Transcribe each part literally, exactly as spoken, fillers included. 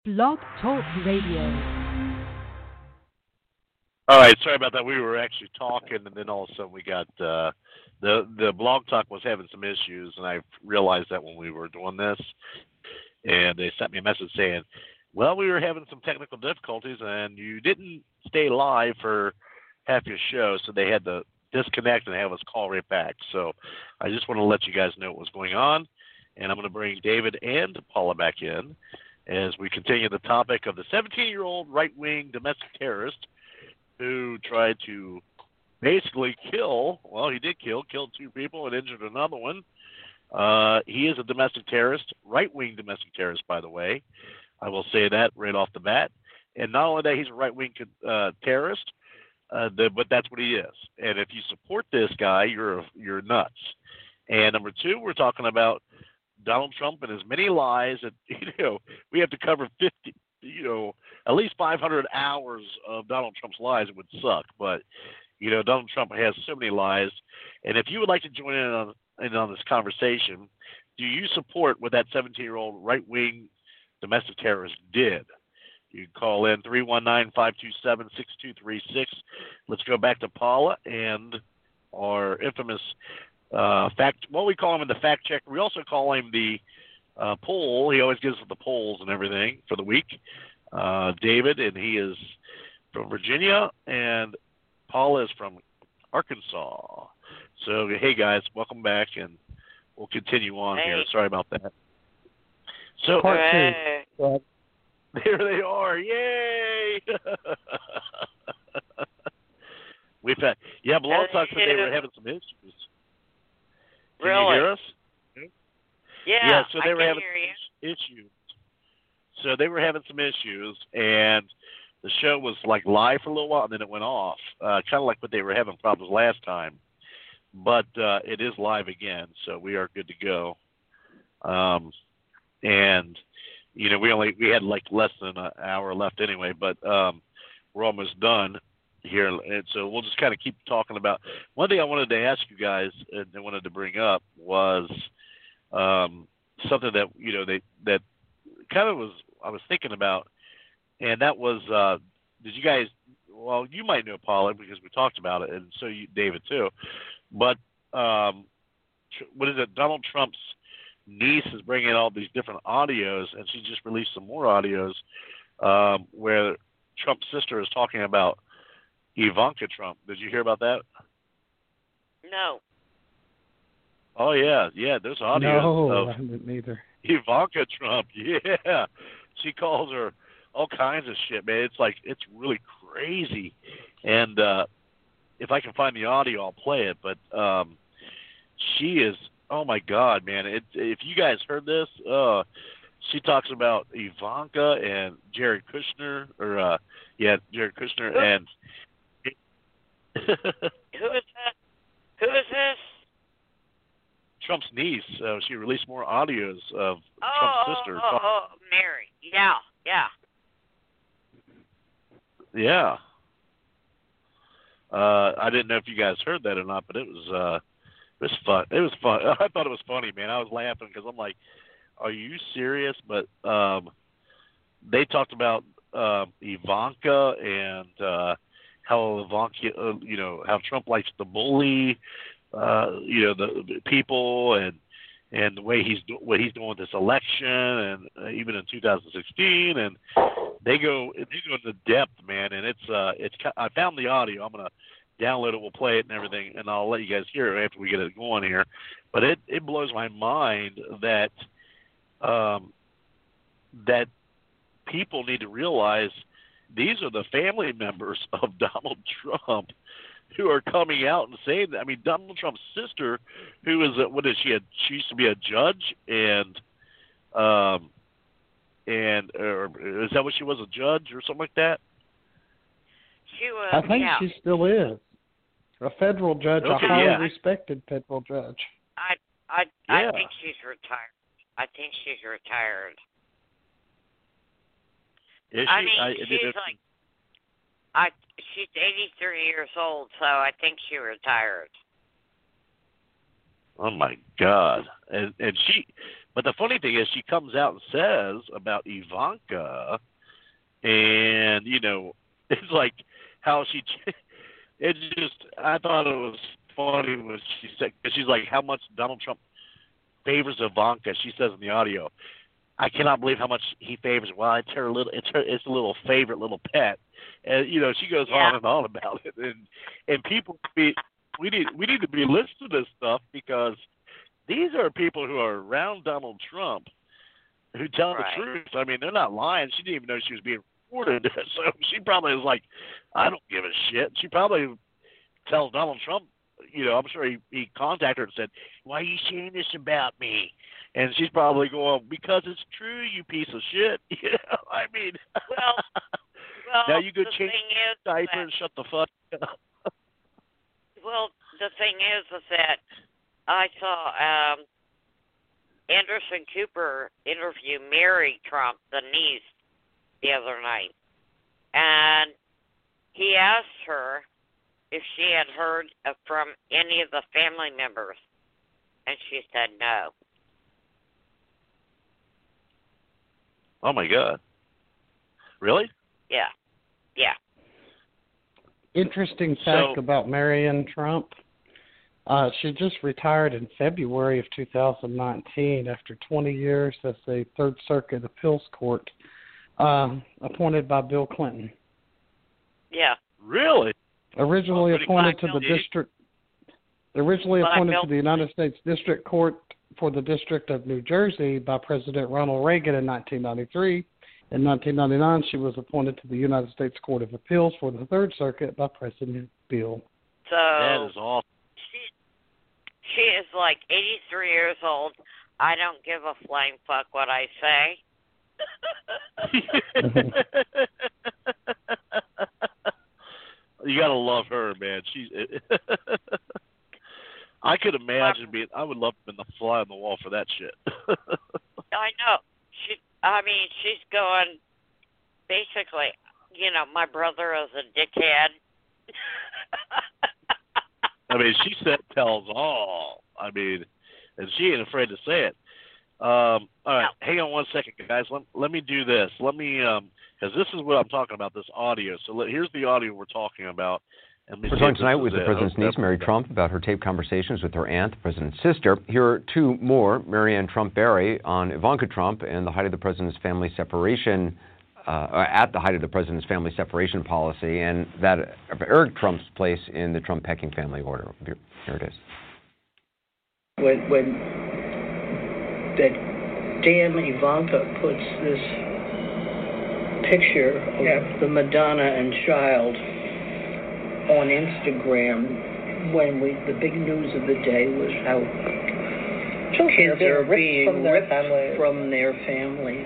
Blog Talk Radio. All right, sorry about that. We were actually talking, and then all of a sudden we got uh, the the blog talk was having some issues, and I realized that when we were doing this, and they sent me a message saying, "Well, we were having some technical difficulties, and you didn't stay live for half your show, so they had to disconnect and have us call right back." So I just want to let you guys know what was going on, and I'm going to bring David and Paula back in as we continue the topic of the seventeen-year-old right-wing domestic terrorist who tried to basically kill, well, he did kill, killed two people and injured another one. Uh, he is a domestic terrorist, right-wing domestic terrorist, by the way. I will say that right off the bat. And not only that, he's a right-wing uh, terrorist, uh, the, but that's what he is. And if you support this guy, you're you're nuts. And number two, we're talking about Donald Trump and his many lies that, you know, we have to cover fifty, you know, at least five hundred hours of Donald Trump's lies. It would suck. But, you know, Donald Trump has so many lies. And if you would like to join in on, in on this conversation, do you support what that seventeen-year-old right-wing domestic terrorist did? You can call in three one nine, five two seven, six two three six. Let's go back to Paula and our infamous uh, fact, well, we call him the fact checker. We also call him the uh, poll. He always gives us the polls and everything for the week. Uh, David, and he is from Virginia, and Paula is from Arkansas. So, hey, guys, welcome back, and we'll continue on hey. here. Sorry about that. So, Part Hooray. two. there they are. Yay! We've had, yeah, Blog Talk said they were having some issues. Can Really? you hear us? Yeah, yeah, so they I were can having hear you. some issues. So they were having some issues, and the show was like live for a little while, and then it went off, uh, kind of like what they were having problems last time. But uh, it is live again, so we are good to go. Um, and you know, we only we had like less than an hour left anyway, but um, we're almost done here, and so we'll just kind of keep talking about. One thing I wanted to ask you guys, and I wanted to bring up was um, something that you know they that kind of was I was thinking about, and that was uh, did you guys? Well, you might know Paula because we talked about it, and so you, David too. But um, what is it? Donald Trump's niece is bringing in all these different audios, and she just released some more audios um, where Trump's sister is talking about Ivanka Trump. Did you hear about that? No. Oh yeah, yeah. There's audios No, of I didn't either. Ivanka Trump. Yeah, she calls her all kinds of shit, man. It's like it's really crazy. And uh, if I can find the audio, I'll play it. But um, she is. Oh my God, man! It, if you guys heard this, uh, she talks about Ivanka and Jared Kushner, or uh, yeah, Jared Kushner, Who? and Who is that? Who is this? Trump's niece. Uh, she released more audios of Oh, Trump's sister. oh, oh, oh, Mary. Yeah, yeah. Yeah. Uh, I didn't know if you guys heard that or not, but it was uh, it was fun. It was fun. I thought it was funny, man. I was laughing because I'm like, "Are you serious?" But um, they talked about uh, Ivanka and uh, how Ivanka, uh, you know, how Trump likes to bully, uh, you know, the, the people and and the way he's do, what he's doing with this election, and uh, even in two thousand sixteen, and they go they go into depth, man. And it's uh, it's I found the audio. I'm gonna download it. We'll play it and everything, and I'll let you guys hear it after we get it going here. But it it blows my mind that um, that people need to realize these are the family members of Donald Trump who are coming out and saying that. I mean, Donald Trump's sister, who is a, what is she? A, she used to be a judge, and um, and or is that what she was, a judge or something like that? She was. I think yeah. she still is a federal judge, Okay, a highly yeah. respected federal judge. I, I, Yeah. I think she's retired. I think she's retired. Is she? I mean, I, she's it, like, I, she's eighty-three years old, so I think she retired. oh my God! And and she, But the funny thing is, she comes out and says about Ivanka, and you know, it's like how she. It just, I thought it was funny when she said, cause she's like, how much Donald Trump favors Ivanka. She says in the audio, I cannot believe how much he favors. Well, it's her little, it's her, it's a little favorite little pet, and you know, she goes Yeah. on and on about it, and and people, be, we need we need to be listening to this stuff because these are people who are around Donald Trump who tell Right. the truth. I mean, they're not lying. She didn't even know she was being recorded, so she probably was like, I don't give a shit. She probably tells Donald Trump, you know, I'm sure he, he contacted her and said, why are you saying this about me? And she's probably going, because it's true, you piece of shit. You know, I mean, Well, well now you go the change thing is the diaper that, and shut the fuck up. well, the thing is, is that I saw um, Anderson Cooper interview Mary Trump, the niece, the other night, and he asked her if she had heard of- from any of the family members, and she said no. Oh my God. Really? Yeah, yeah. Interesting fact So- about Marianne Trump. Uh, she just retired in February of two thousand nineteen after twenty years as a Third Circuit Appeals Court, um, appointed by Bill Clinton. Yeah. Really? Originally Well, pretty appointed to black the Bill, district, originally Black appointed Bill. to the United States District Court for the District of New Jersey by President Ronald Reagan in nineteen ninety-three. In nineteen ninety-nine, she was appointed to the United States Court of Appeals for the Third Circuit by President Bill. So That is awesome. she she is like eighty-three years old. I don't give a flying fuck what I say. You gotta love her, man. She's. I could imagine being. I would love being the fly on the wall for that shit. I know. She. I mean, she's going. Basically, you know, my brother is a dickhead. I mean, she said tells all. I mean, and she ain't afraid to say it. Um, all right, hang on one second, guys. Let, let me do this. Let me, um, because this is what I'm talking about, this audio. So let, here's the audio we're talking about. And We're see talking if this tonight is with the it. President's Okay. niece, Mary Trump, about her taped conversations with her aunt, the President's sister. Here are two more, Marianne Trump-Barry on Ivanka Trump and the height of the President's family separation, uh, at the height of the President's family separation policy, and that of Eric Trump's place in the Trump-Pecking family order. Here, here it is. When, when that damn Ivanka puts this picture of Yeah. the Madonna and child on Instagram, when we the big news of the day was how Children kids are being are ripped being from their ripped families. from their families.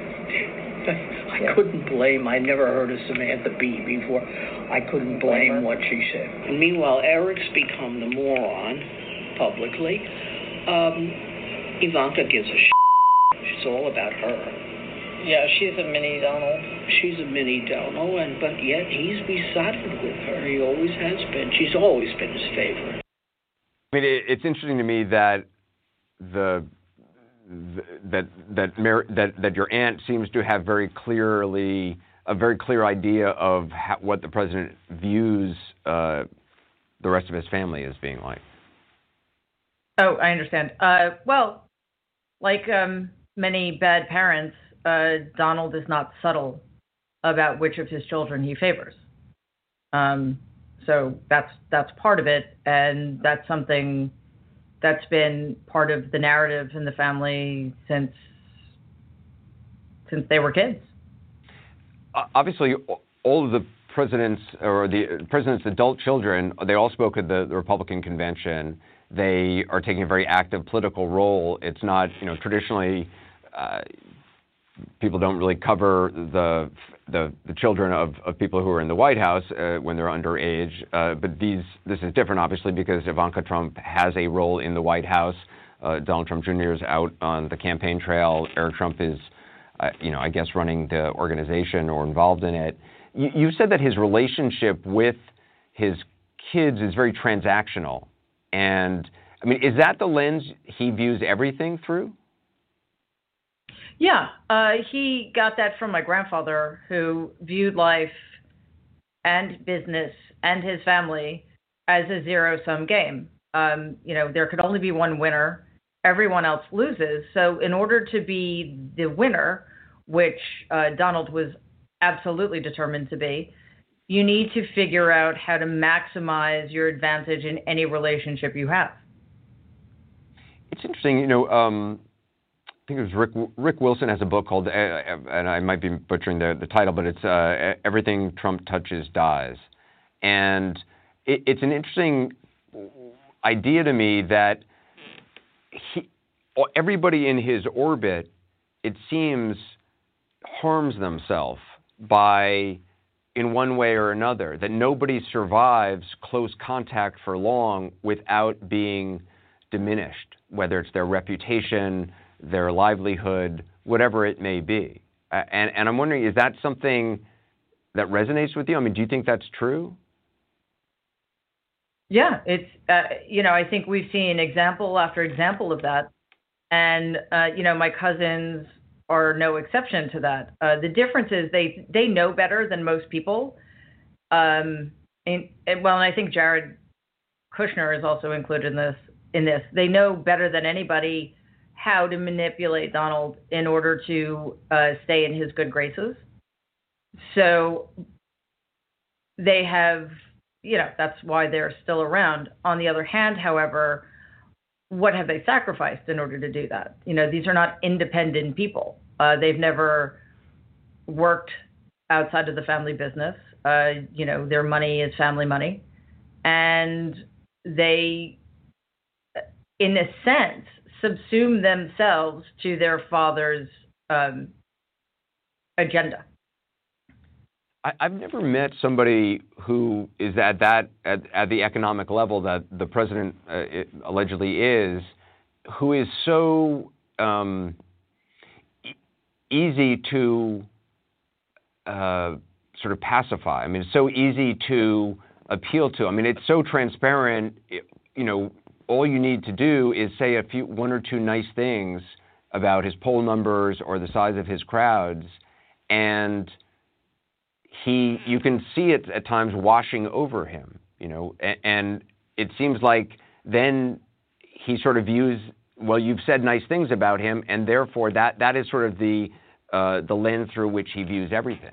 I Yeah. couldn't blame. I never heard of Samantha Bee before. I couldn't blame what she said. And meanwhile, Eric's become the moron publicly. Um, Ivanka gives a shit. It's all about her. Yeah, she's a mini Donald. She's a mini Donald, and but yet he's besotted with her. He always has been. She's always been his favorite. I mean, it, it's interesting to me that the, the that that, Mar- that that your aunt seems to have very clearly a very clear idea of how, what the president views uh, the rest of his family as being like. Oh, I understand. Uh, well, like um, many bad parents, uh, Donald is not subtle about which of his children he favors. Um, so that's that's part of it, and that's something that's been part of the narrative in the family since since they were kids. Uh, obviously, all of the president's or the president's adult children, they all spoke at the, the Republican convention. They are taking a very active political role. It's not, you know, traditionally. Uh, People don't really cover the the, the children of, of people who are in the White House uh, when they're underage. Uh, but these this is different, obviously, because Ivanka Trump has a role in the White House. Uh, Donald Trump Junior is out on the campaign trail. Eric Trump is, uh, you know, I guess running the organization or involved in it. You, you said that his relationship with his kids is very transactional. And, I mean, is that the lens he views everything through? Yeah, uh, he got that from my grandfather, who viewed life and business and his family as a zero-sum game. Um, you know, there could only be one winner. Everyone else loses. So in order to be the winner, which uh, Donald was absolutely determined to be, you need to figure out how to maximize your advantage in any relationship you have. It's interesting, you know, um, I think it was Rick, Rick Wilson has a book called, uh, and I might be butchering the, the title, but it's uh, Everything Trump Touches Dies. And it, it's an interesting idea to me that he, everybody in his orbit, it seems, harms themselves by, in one way or another, that nobody survives close contact for long without being diminished, whether it's their reputation, their livelihood, whatever it may be. Uh, and, and I'm wondering, is that something that resonates with you? I mean, do you think that's true? Yeah, it's, uh, you know, I think we've seen example after example of that. And, uh, you know, my cousins are no exception to that. Uh, the difference is they, they know better than most people. Um, and, and, well, and I think Jared Kushner is also included in this. In this, they know better than anybody how to manipulate Donald in order to uh, stay in his good graces. So they have, you know, that's why they're still around. On the other hand, however, what have they sacrificed in order to do that? You know, these are not independent people. Uh, they've never worked outside of the family business. Uh, you know, their money is family money. And they, in a sense, subsume themselves to their father's um, agenda. I, I've never met somebody who is at that at, at the economic level that the president uh, allegedly is, who is so um, e- easy to uh, sort of pacify. I mean, it's so easy to appeal to. I mean, it's so transparent. You know, all you need to do is say a few, one or two nice things about his poll numbers or the size of his crowds, and he, you can see it at times washing over him, you know, and, and it seems like then he sort of views, well, you've said nice things about him, and therefore that, that is sort of the, uh, the lens through which he views everything.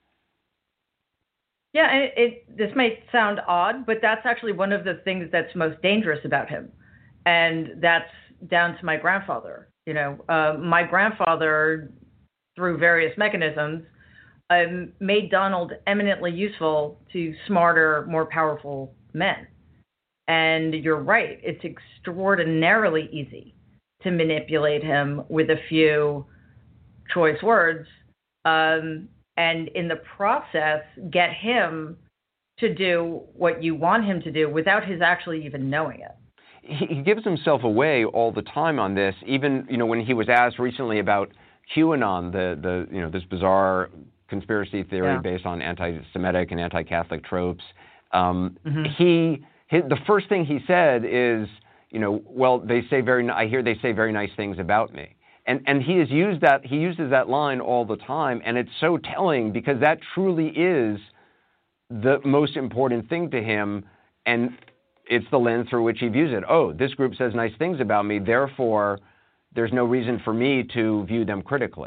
Yeah, and it, it, this might sound odd, but that's actually one of the things that's most dangerous about him. And that's down to my grandfather. You know, uh, my grandfather, through various mechanisms, um, made Donald eminently useful to smarter, more powerful men. And you're right, it's extraordinarily easy to manipulate him with a few choice words. Um, and in the process, get him to do what you want him to do without his actually even knowing it. He gives himself away all the time on this. Even, you know, when he was asked recently about QAnon, the, the you know, this bizarre conspiracy theory yeah. based on anti-Semitic and anti-Catholic tropes, um, mm-hmm. he, his, the first thing he said is, you know, well, they say very, I hear they say very nice things about me. And and he has used that, he uses that line all the time, and it's so telling because that truly is the most important thing to him, and it's the lens through which he views it. Oh, this group says nice things about me, therefore there's no reason for me to view them critically.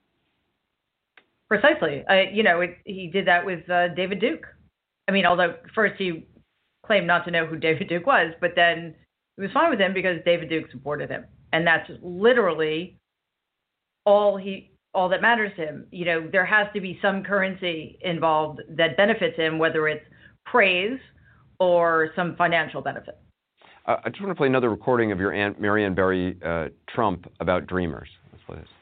Precisely. I, you know, it, he did that with uh, David Duke. I mean, although first he claimed not to know who David Duke was, but then it was fine with him because David Duke supported him. And that's literally all he, all that matters to him. You know, there has to be some currency involved that benefits him, whether it's praise or some financial benefit. Uh, I just want to play another recording of your Aunt Marianne Barry uh, Trump about Dreamers. Let's play this.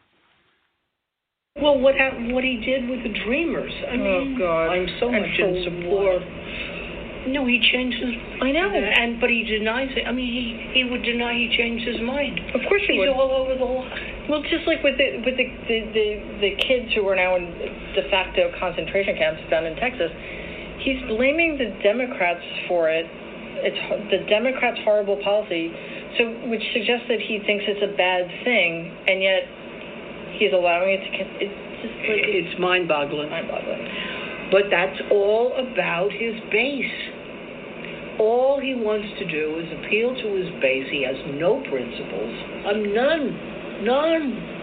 Well, what happened, what he did with the Dreamers? I mean, oh God. I'm so and much in support. No, he changed his. I know, and but he denies it. I mean, he, he would deny he changed his mind. Of course he He's would. all over the line. Well, just like with the with the, the the the kids who are now in de facto concentration camps down in Texas, he's blaming the Democrats for it. It's the Democrats' horrible policy, so which suggests that he thinks it's a bad thing, and yet he's allowing it to. It's just like it's mind-boggling. Mind-boggling. But that's all about his base. All he wants to do is appeal to his base. He has no principles. Um, none. None.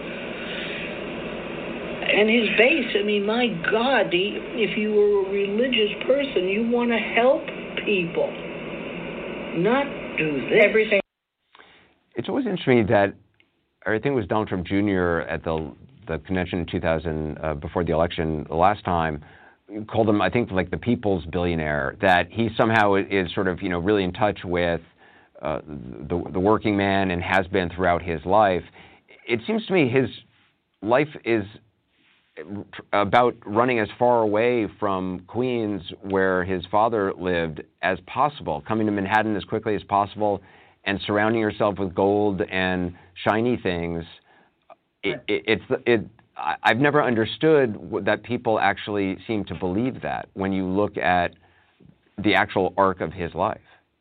And his base, I mean, my God, he, if you were a religious person, you want to help people, not do this. Everything. It's always interesting that, or I think it was Donald Trump Junior at the the convention in two thousand, uh, before the election the last time, called him, I think, like the people's billionaire, that he somehow is sort of, you know, really in touch with uh, the, the working man and has been throughout his life. It seems to me his life is about running as far away from Queens, where his father lived, as possible, coming to Manhattan as quickly as possible and surrounding yourself with gold and shiny things. It, it, it's it. I've never understood that people actually seem to believe that when you look at the actual arc of his life.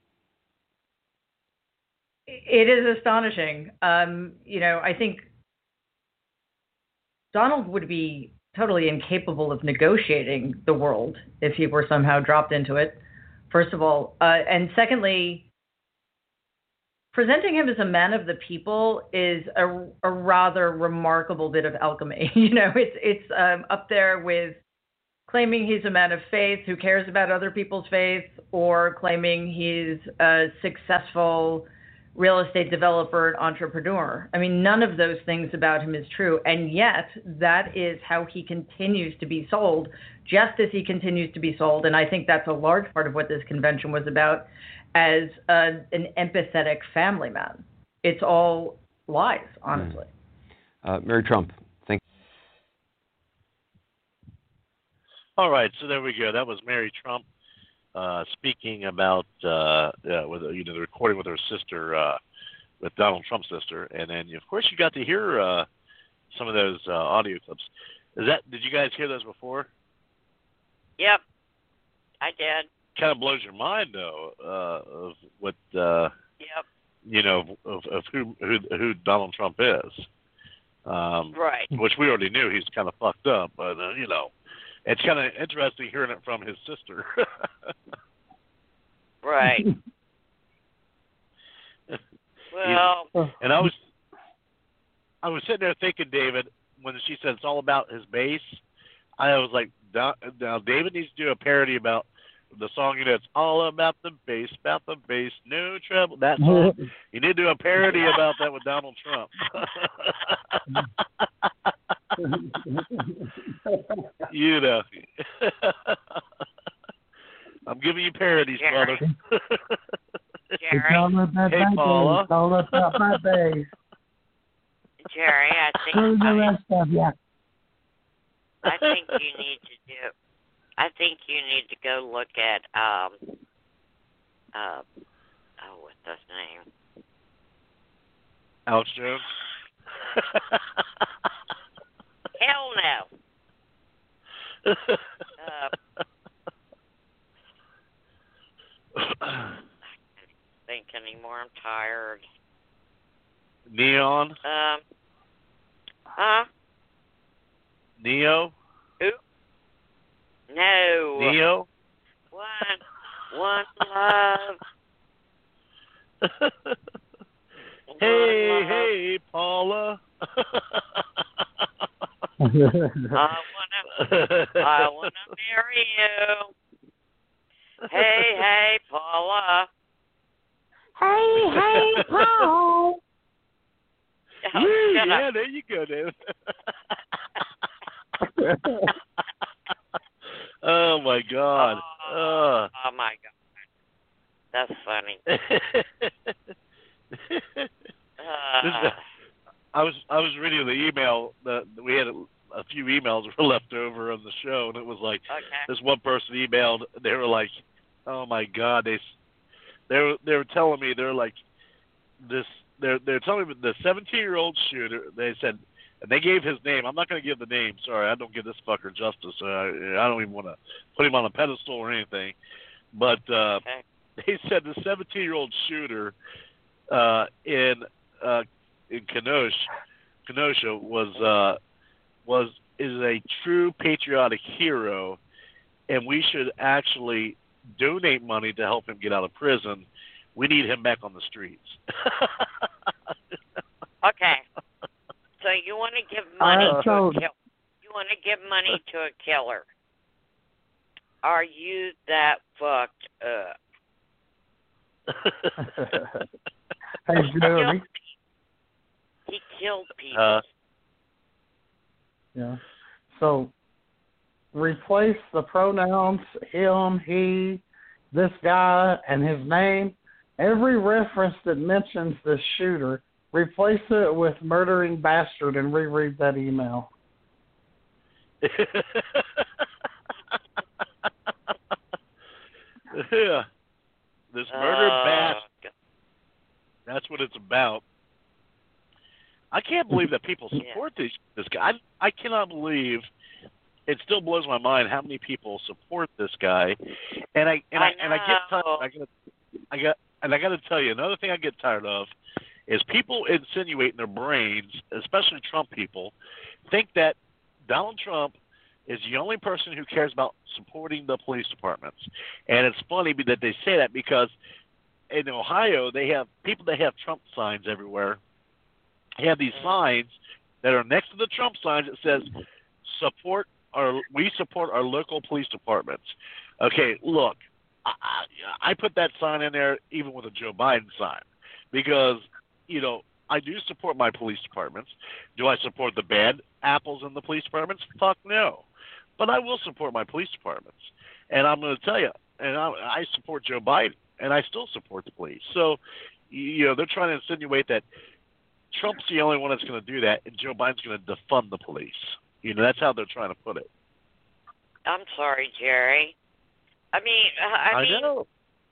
It is astonishing. Um, you know, I think Donald would be totally incapable of negotiating the world if he were somehow dropped into it, first of all. Uh, and secondly, presenting him as a man of the people is a, a rather remarkable bit of alchemy. You know, it's it's um, up there with claiming he's a man of faith who cares about other people's faith, or claiming he's a successful real estate developer and entrepreneur. I mean, none of those things about him is true, and yet that is how he continues to be sold, just as he continues to be sold. And I think that's a large part of what this convention was about, as a, an empathetic family man. It's all lies, honestly. Uh, Mary Trump, thank you. All right, so there we go. That was Mary Trump uh, speaking about uh, uh, with you know the recording with her sister, uh, with Donald Trump's sister, and then of course you got to hear uh, some of those uh, audio clips. Is that did you guys hear those before? Yep, I did. Kind of blows your mind though uh, of what uh, yep. you know of, of who, who who Donald Trump is. Um, right. Which we already knew he's kind of fucked up, but uh, you know, it's kind of interesting hearing it from his sister. Right. Well. And I was I was sitting there thinking, David, when she said it's all about his bass, I was like, now David needs to do a parody about the song, you know, it's all about the bass, about the bass, no trouble. That song. You need to do a parody about that with Donald Trump. You know. I'm giving you parodies, Jerry. brother. Jerry. It's all about Hey, my Paula. bass. It's all about my bass. Jerry, I think Who's the I, rest of you? I think you need to do. I think you need to go look at um. Uh, oh, what's his name? Alex Jones. Hell no. uh, I can't think anymore. I'm tired. Neon. Um. Huh? Neo. Who? No. Neo. One. One love. Hey, One love. hey, Paula. I wanna, I wanna marry you. Hey, hey, Paula. Hey, hey, Paul. Oh, Woo, shut yeah, up. there you go, dude. Oh my God. Oh, oh my God. That's funny. Uh, I was I was reading the email that we had a, a few emails were left over on the show, and it was like okay. this one person emailed. They were like, "Oh my God!" They they were they were telling me they're like this. They're they're telling me the seventeen-year-old shooter. They said, and they gave his name. I'm not going to give the name. Sorry, I don't give this fucker justice. Uh, I don't even want to put him on a pedestal or anything. But uh, Okay. they said the seventeen-year-old shooter uh, in uh, in Kenosha Kenosha was uh, was is a true patriotic hero, and we should actually donate money to help him get out of prison. We need him back on the streets. Okay. So you want to give money Uh, to so- a killer? You want to give money to a killer? Are you that fucked up? Hey, Jeremy. He killed people. Uh, Yeah. So replace the pronouns him, he, this guy, and his name. Every reference that mentions the shooter, replace it with murdering bastard and reread that email. yeah. This murder Uh, bastard. That's what it's about. I can't believe that people support this this guy. I, I cannot believe. It still blows my mind how many people support this guy, and I and I, I and I get tired. know. I got I got and I got to tell you another thing I get tired of is people insinuate in their brains, especially Trump people, think that Donald Trump is the only person who cares about supporting the police departments, and it's funny that they say that because in Ohio they have people that have Trump signs everywhere. They have these signs that are next to the Trump signs that says support our we support our local police departments. Okay, look, I, I, I put that sign in there even with a Joe Biden sign because, you know, I do support my police departments. Do I support the bad apples in the police departments? Fuck no. But I will support my police departments. And I'm going to tell you, and I, I support Joe Biden, and I still support the police. So, you know, they're trying to insinuate that Trump's the only one that's going to do that, and Joe Biden's going to defund the police. You know, that's how they're trying to put it. I'm sorry, Jerry. I mean, I, I mean, know.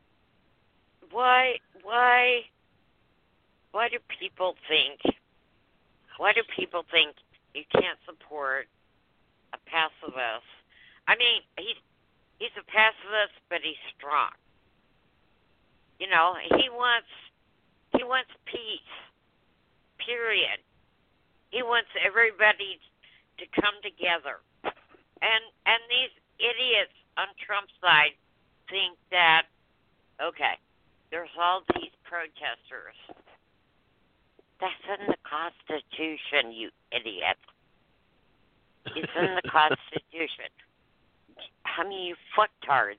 why, why, why do people think? Why do people think you can't support a pacifist? I mean, he's he's a pacifist, but he's strong. You know, he wants he wants peace. Period. He wants everybody to come together. And and these idiots on Trump's side think that, okay, there's all these protesters. That's in the Constitution, you idiot. It's in the Constitution. I mean, you fucktards.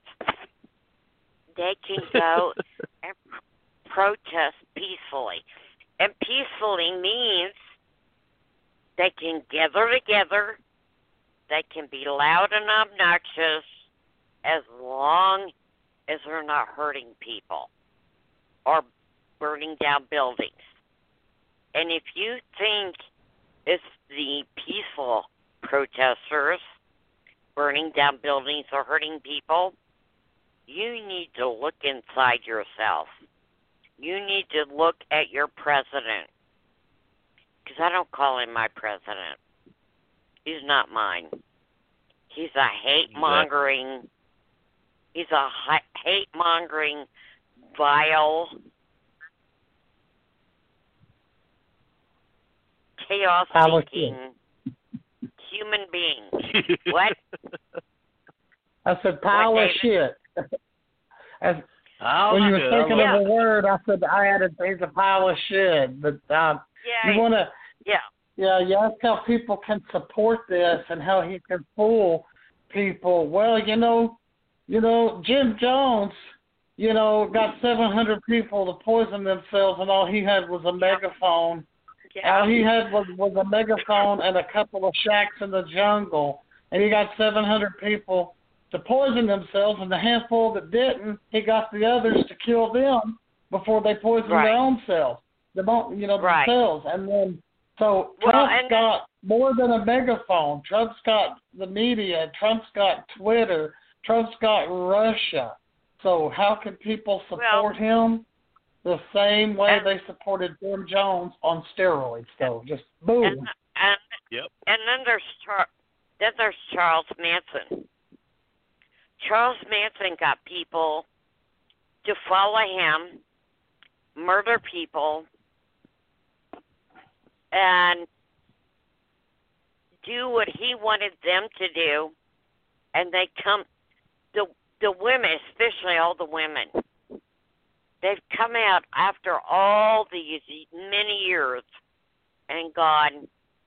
They can go and protest peacefully. And peacefully means they can gather together, they can be loud and obnoxious as long as they're not hurting people or burning down buildings. And if you think it's the peaceful protesters burning down buildings or hurting people, you need to look inside yourself. You need to look at your president. Because I don't call him my president. He's not mine. He's a hate-mongering, he's a hate-mongering, vile, chaos-seeking human being. What? I said pile What, of shit. As, Oh, when you were good. thinking Yeah. of a word, I said I added he's a pile of shit. But um, Yeah. you want to, Yeah. yeah, you ask how people can support this and how he can fool people. Well, you know, you know, Jim Jones, you know, got seven hundred people to poison themselves, and all he had was a megaphone. Yeah. All he had was, was a megaphone and a couple of shacks in the jungle, and he got seven hundred people to poison themselves, and the handful that didn't, he got the others to kill them before they poisoned Right. their own selves, the you know Right. themselves. And then so Well, Trump's and got more than a megaphone. Trump's got the media. Trump's got Twitter. Trump's got Russia. So how can people support him? The same way and- they supported Jim Jones on steroids, though. Just boom. And and Yep. and then there's Char- then there's Charles Manson. Charles Manson got people to follow him, murder people, and do what he wanted them to do, and they come, the the women, especially all the women, they've come out after all these many years and gone,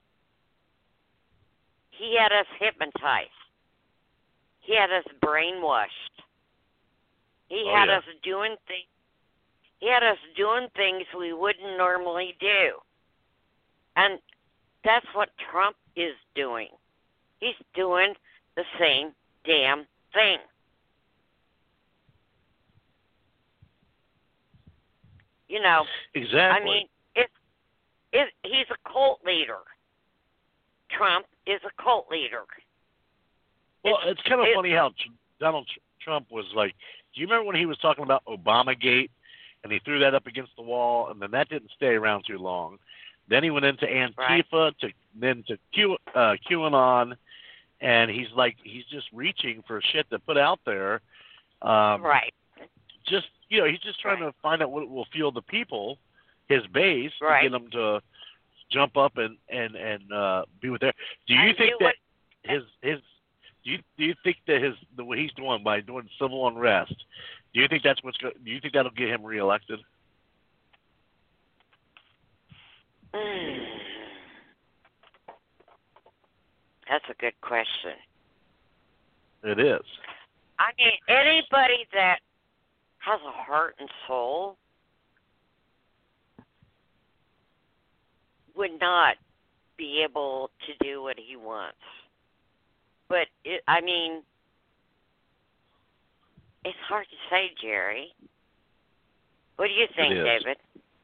he had us hypnotized. He had us brainwashed. He Oh, had yeah. us doing things. He had us doing things we wouldn't normally do. And that's what Trump is doing. He's doing the same damn thing. You know, Exactly. I mean, it, it, he's a cult leader. Trump is a cult leader. Well, it's, kind of it, funny how Tr- Donald Tr- Trump was like, do you remember when he was talking about Obamagate, and he threw that up against the wall, and then that didn't stay around too long. Then he went into Antifa, right. to then to Q, uh, QAnon, and he's like, he's just reaching for shit to put out there. Um, right. Just, you know, he's just trying right. to find out what will fuel the people, his base, right. to get them to jump up and and and uh, be with their. Do you and think do that what, his his do you do you think that his the what he's doing by doing civil unrest? Do you think that's what's go, do you think that'll get him reelected? That's a good question. It is. I mean, anybody that has a heart and soul would not be able to do what he wants. But, it, I mean, it's hard to say, Jerry. What do you think, David?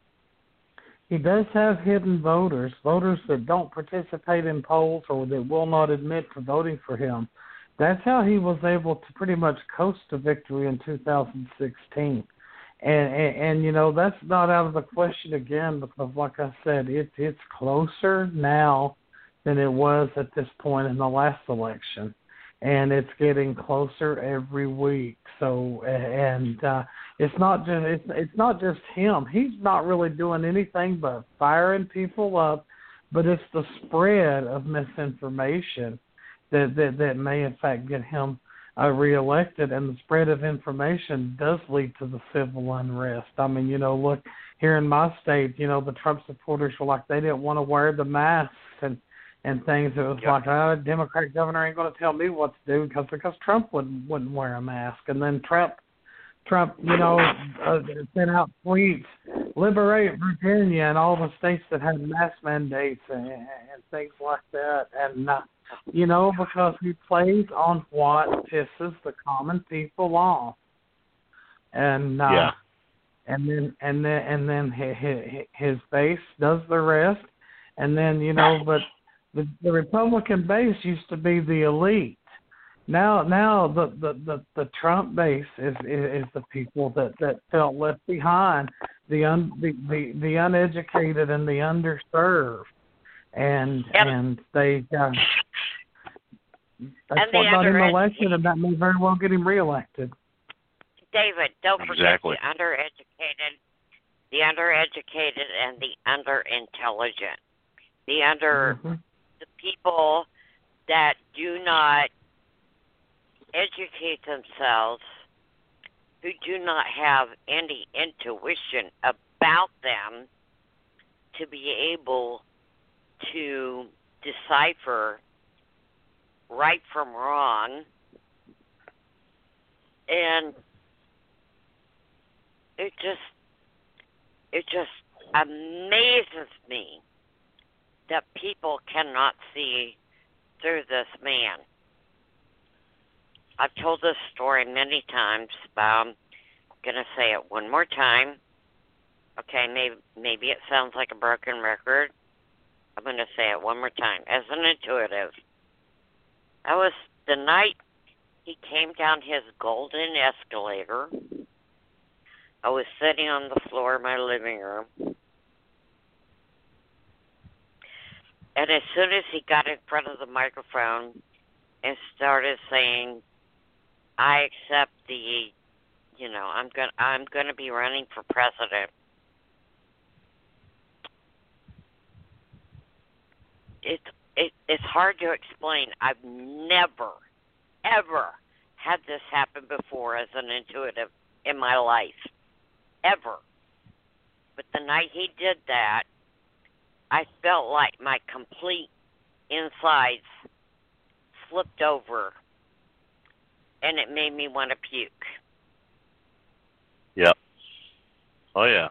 He does have hidden voters, voters that don't participate in polls or that will not admit to voting for him. That's how he was able to pretty much coast to victory in two thousand sixteen. And, and, and you know, that's not out of the question again because, like I said, it, it's closer now than it was at this point in the last election. And it's getting closer every week. So, and uh, it's not just it's, it's not just him. He's not really doing anything but firing people up. But it's the spread of misinformation that that, that may in fact get him uh, reelected. And the spread of information does lead to the civil unrest. I mean, you know, look here in my state. You know, the Trump supporters were like they didn't want to wear the masks and. And things, it was yep. like, oh, the Democrat governor ain't going to tell me what to do because because Trump wouldn't wouldn't wear a mask. And then Trump, Trump, you know, uh, sent out tweets, liberate Virginia and all the states that had mask mandates and, and things like that. And uh, you know, because he plays on what pisses the common people off. And uh, yeah. and then and then and then his, his base does the rest. And then you know, but. The, the Republican base used to be the elite. Now, now the, the, the, the Trump base is, is is the people that, that felt left behind, the un, the, the, the uneducated and the underserved, and yep. and they uh, that's and what got him elected, and that may very well get him reelected. David, don't forget exactly. the undereducated, the undereducated, and the underintelligent, the under. Mm-hmm. The people that do not educate themselves, who do not have any intuition about them to be able to decipher right from wrong. And it just, it just amazes me that people cannot see through this man. I've told this story many times, but I'm going to say it one more time. Okay, maybe, maybe it sounds like a broken record. I'm going to say it one more time. As an intuitive, that was the night he came down his golden escalator. I was sitting on the floor of my living room. And as soon as he got in front of the microphone and started saying, I accept the, you know, I'm going I'm going to be running for president. It's it, it's hard to explain. I've never, ever had this happen before as an intuitive in my life. Ever. But the night he did that, I felt like my complete insides flipped over, and it made me want to puke. Yep. Oh, yeah.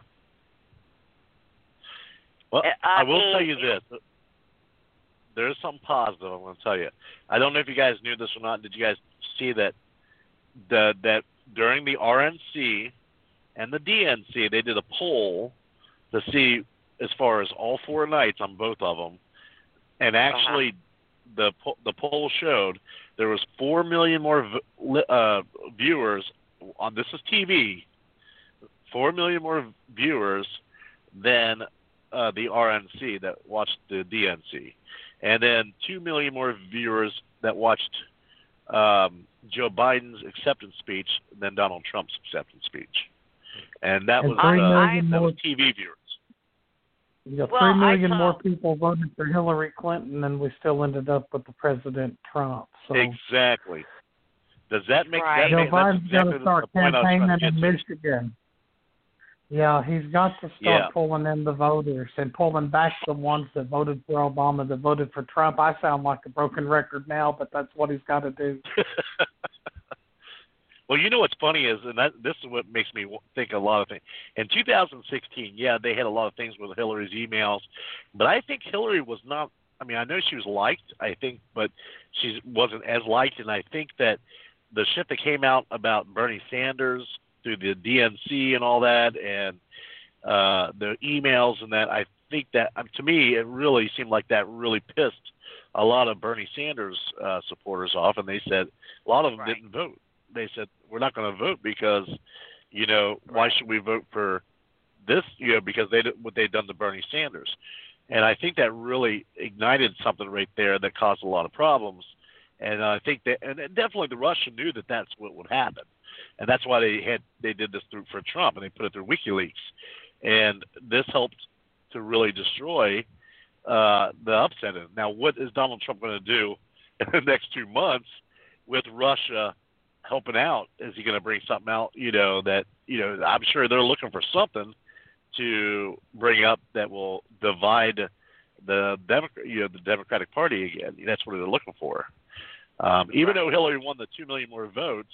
Well, Uh, I will mean, tell you this. There is something positive I'm going to tell you. I don't know if you guys knew this or not. Did you guys see that the, that during the R N C and the D N C, they did a poll to see as far as all four nights on both of them, and actually uh-huh. the the poll showed there was four million more uh, viewers on, this is T V, four million more viewers than uh, the R N C that watched the D N C, and then two million more viewers that watched um, Joe Biden's acceptance speech than Donald Trump's acceptance speech, and that and was uh, that more, was T V viewers. Yeah, well, three million saw, more people voted for Hillary Clinton, and we still ended up with the President Trump. So exactly. Does that make right. that Joe make, Biden's exactly got to start campaigning in Michigan. Yeah, he's got to start yeah. pulling in the voters and pulling back the ones that voted for Obama, that voted for Trump. I sound like a broken record now, but that's what he's got to do. Well, you know what's funny is, and that, this is what makes me think a lot of things. In two thousand sixteen, yeah, they had a lot of things with Hillary's emails, but I think Hillary was not, I mean, I know she was liked, I think, but she wasn't as liked, and I think that the shit that came out about Bernie Sanders through the D N C and all that, and uh, the emails and that, I think that, um, to me, it really seemed like that really pissed a lot of Bernie Sanders uh, supporters off, and they said a lot of them right. didn't vote. They said, we're not going to vote because, you know, right. why should we vote for this, you know, because they did what they'd done to Bernie Sanders. And I think that really ignited something right there that caused a lot of problems. And I think that, and definitely the Russians knew that that's what would happen. And that's why they had, they did this through for Trump, and they put it through WikiLeaks. And this helped to really destroy uh, the upset. Now, what is Donald Trump going to do in the next two months with Russia helping out? Is he going to bring something out, you know, that, you know, I'm sure they're looking for something to bring up that will divide the Democrat, you know, the Democratic Party again. That's what they're looking for. Um, even though Hillary won the two million more votes,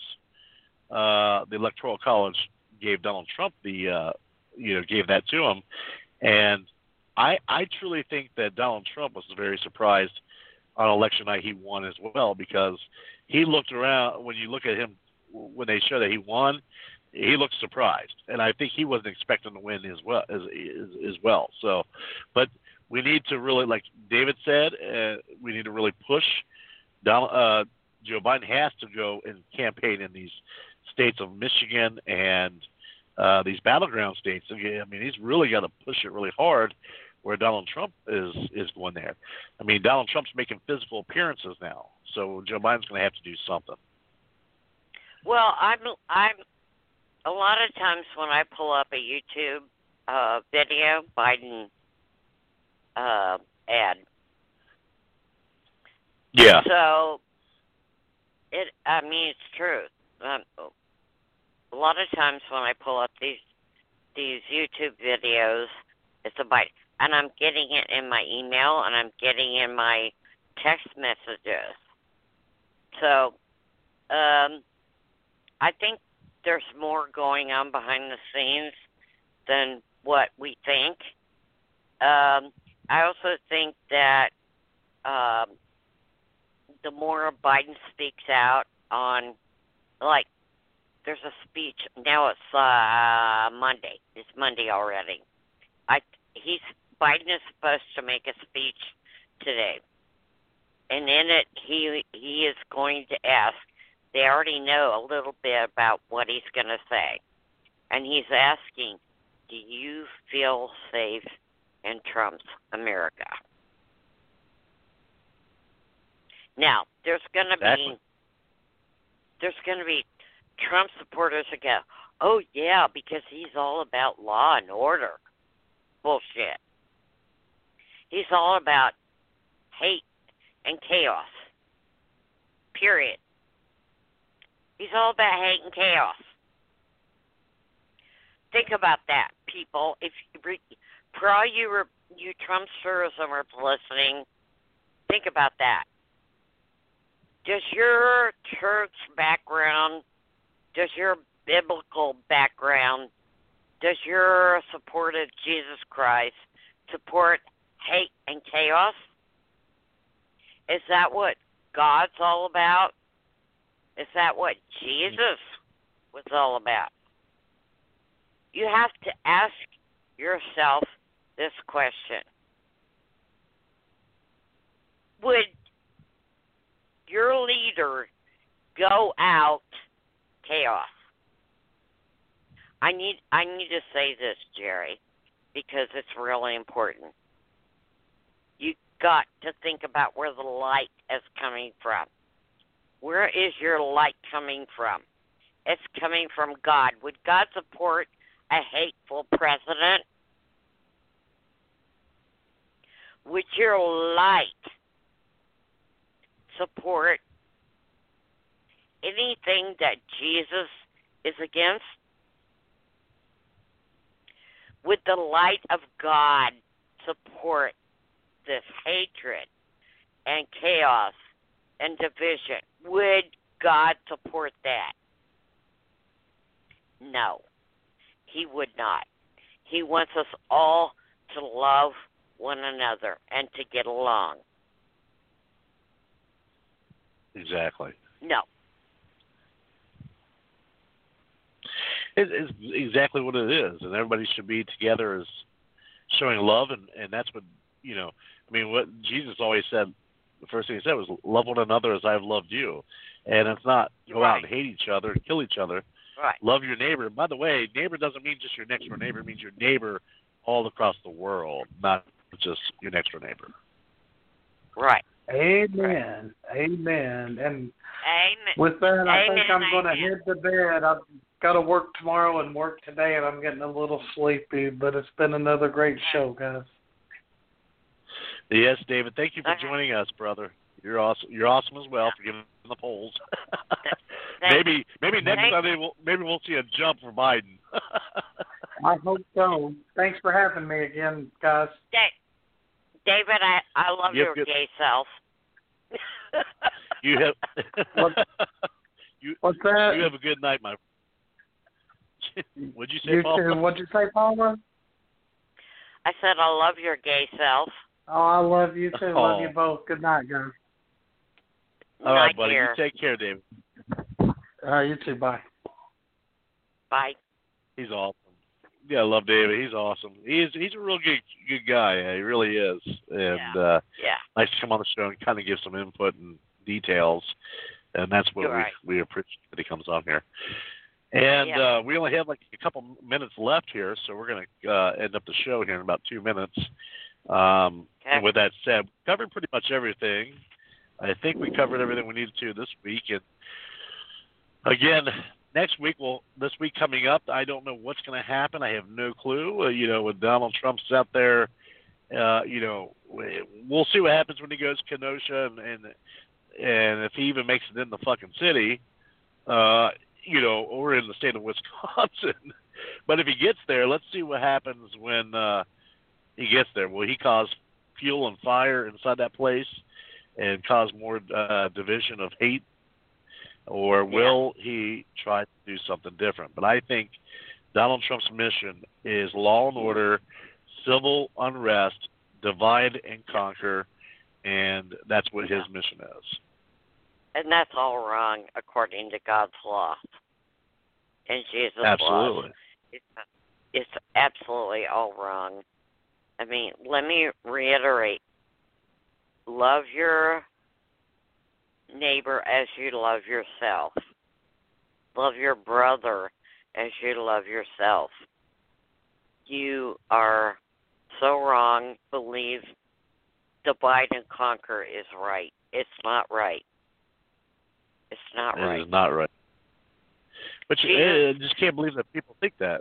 uh, the Electoral College gave Donald Trump the, uh, you know, gave that to him. And I, I truly think that Donald Trump was very surprised on election night he won as well, because he looked around, when you look at him, when they show that he won, he looked surprised. And I think he wasn't expecting to win as well. As, as, as well. So, but we need to really, like David said, uh, we need to really push. Donald, uh, Joe Biden has to go and campaign in these states of Michigan and uh, these battleground states. I mean, he's really got to push it really hard, where Donald Trump is is going there. I mean, Donald Trump's making physical appearances now, so Joe Biden's going to have to do something. Well, I'm I'm a lot of times when I pull up a YouTube uh, video, Biden uh, ad. Yeah. So it, I mean, it's true. Um, a lot of times when I pull up these these YouTube videos, it's a Biden. And I'm getting it in my email, and I'm getting in my text messages. So, um, I think there's more going on behind the scenes than what we think. Um, I also think that um, the more Biden speaks out on, like, there's a speech, now it's uh, Monday. It's Monday already. I he's Biden is supposed to make a speech today, and in it he he is going to ask. They already know a little bit about what he's going to say, and he's asking, "Do you feel safe in Trump's America?" Now, there's going to exactly. be there's going to be Trump supporters that go, "Oh yeah, because he's all about law and order." Bullshit. He's all about hate and chaos. Period. He's all about hate and chaos. Think about that, people. If for all you you Trumpsters and are listening, think about that. Does your church background, does your biblical background, does your support of Jesus Christ support hate and chaos? Is that what God's all about? Is that what Jesus was all about? You have to ask yourself this question. Would your leader go out chaos? I need I need to say this, Jerry, because it's really important. You got to think about where the light is coming from. Where is your light coming from? It's coming from God. Would God support a hateful president? Would your light support anything that Jesus is against? Would the light of God support this hatred and chaos and division? Would God support that? No, he would not. He wants us all to love one another and to get along. Exactly. No. It is exactly what it is, and everybody should be together as showing love, and, and that's what, you know, I mean, what Jesus always said, the first thing he said was, love one another as I've loved you. And it's not go right. out and hate each other, kill each other. Right. Love your neighbor. By the way, neighbor doesn't mean just your next door neighbor. It means your neighbor all across the world, not just your next door neighbor. Right. Amen. Right. Amen. And Amen. with that, I Amen. think I'm going to head to bed. I've got to work tomorrow and work today, and I'm getting a little sleepy, but it's been another great show, guys. Yes, David. Thank you for joining us, brother. You're awesome. You're awesome as well for giving the polls. maybe, maybe next Sunday we'll maybe we'll see a jump for Biden. I hope so. Thanks for having me again, guys. David, I I love you your good, gay self. you have. What, you, what's that? You have a good night, my. What'd you say, you Paula? Too. What'd you say, Paula? I said I love your gay self. Oh, I love you too. Oh. Love you both. Good night, guys. All right, Night, buddy. dear. You take care, David. All right, you too. Bye. Bye. He's awesome. Yeah, I love David. He's awesome. He's he's a real good good guy. Yeah, he really is. And yeah. uh yeah. nice to come on the show and kind of give some input and details. And that's what You're we right. we appreciate that he comes on here. And yeah. uh, we only have like a couple minutes left here, so we're going to uh, end up the show here in about two minutes. Um, okay. And with that said, we covered pretty much everything. I think we covered everything we needed to this week. And again, next week, well, this week coming up, I don't know what's going to happen. I have no clue. Uh, you know, with Donald Trump's out there, uh, you know, we'll see what happens when he goes to Kenosha and and, and if he even makes it in the fucking city. Uh, you know, or in the state of Wisconsin. But if he gets there, let's see what happens when uh, he gets there. Will he cause fuel and fire inside that place and cause more uh, division of hate? Or will yeah. he try to do something different? But I think Donald Trump's mission is law and order, civil unrest, divide and conquer, and that's what his mission is. And that's all wrong according to God's law and Jesus' absolutely. law. It's, it's absolutely all wrong. I mean, let me reiterate. Love your neighbor as you love yourself. Love your brother as you love yourself. You are so wrong. Believe divide and conquer is right. It's not right. It's not it right. It is not right. But you I just can't believe that people think that.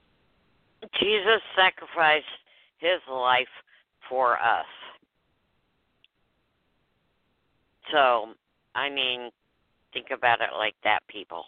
Jesus sacrificed his life for us. So, I mean, think about it like that, people.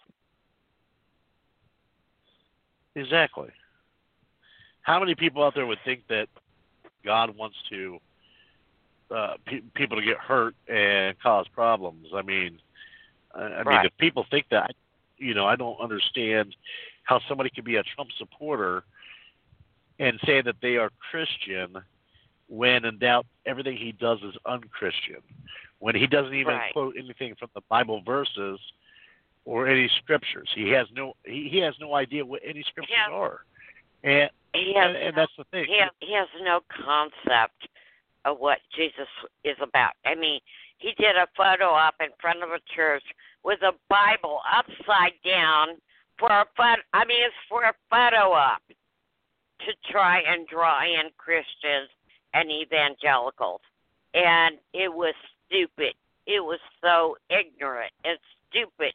Exactly. How many people out there would think that God wants to uh, pe- people to get hurt and cause problems? I mean, I, I Right. mean, if people think that, you know, I don't understand how somebody could be a Trump supporter and say that they are Christian when in doubt everything he does is unchristian. When he doesn't even Right. quote anything from the Bible verses or any scriptures. He has no he, he has no idea what any scriptures Yeah. are. And He has and, and no, that's the thing. he has, he has no concept of what Jesus is about. I mean, he did a photo op in front of a church with a Bible upside down for a photo. I mean, it's for a photo op to try and draw in Christians and evangelicals, and it was stupid. It was so ignorant and stupid.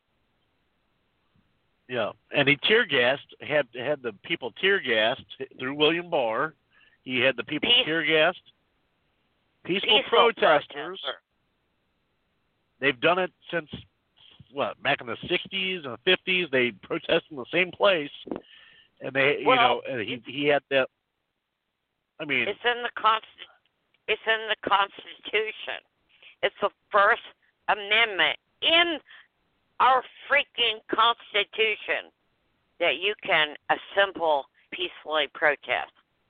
Yeah, and he tear gassed had had the people tear gassed through William Barr. He had the people Peace, tear gassed. Peaceful, peaceful protesters. protester. They've done it since what? Back in the sixties and fifties, they protest in the same place, and they, Well, you know, and he he had that. I mean, It's in the consti- It's in the Constitution. It's the First Amendment in our freaking Constitution that you can assemble peacefully protest.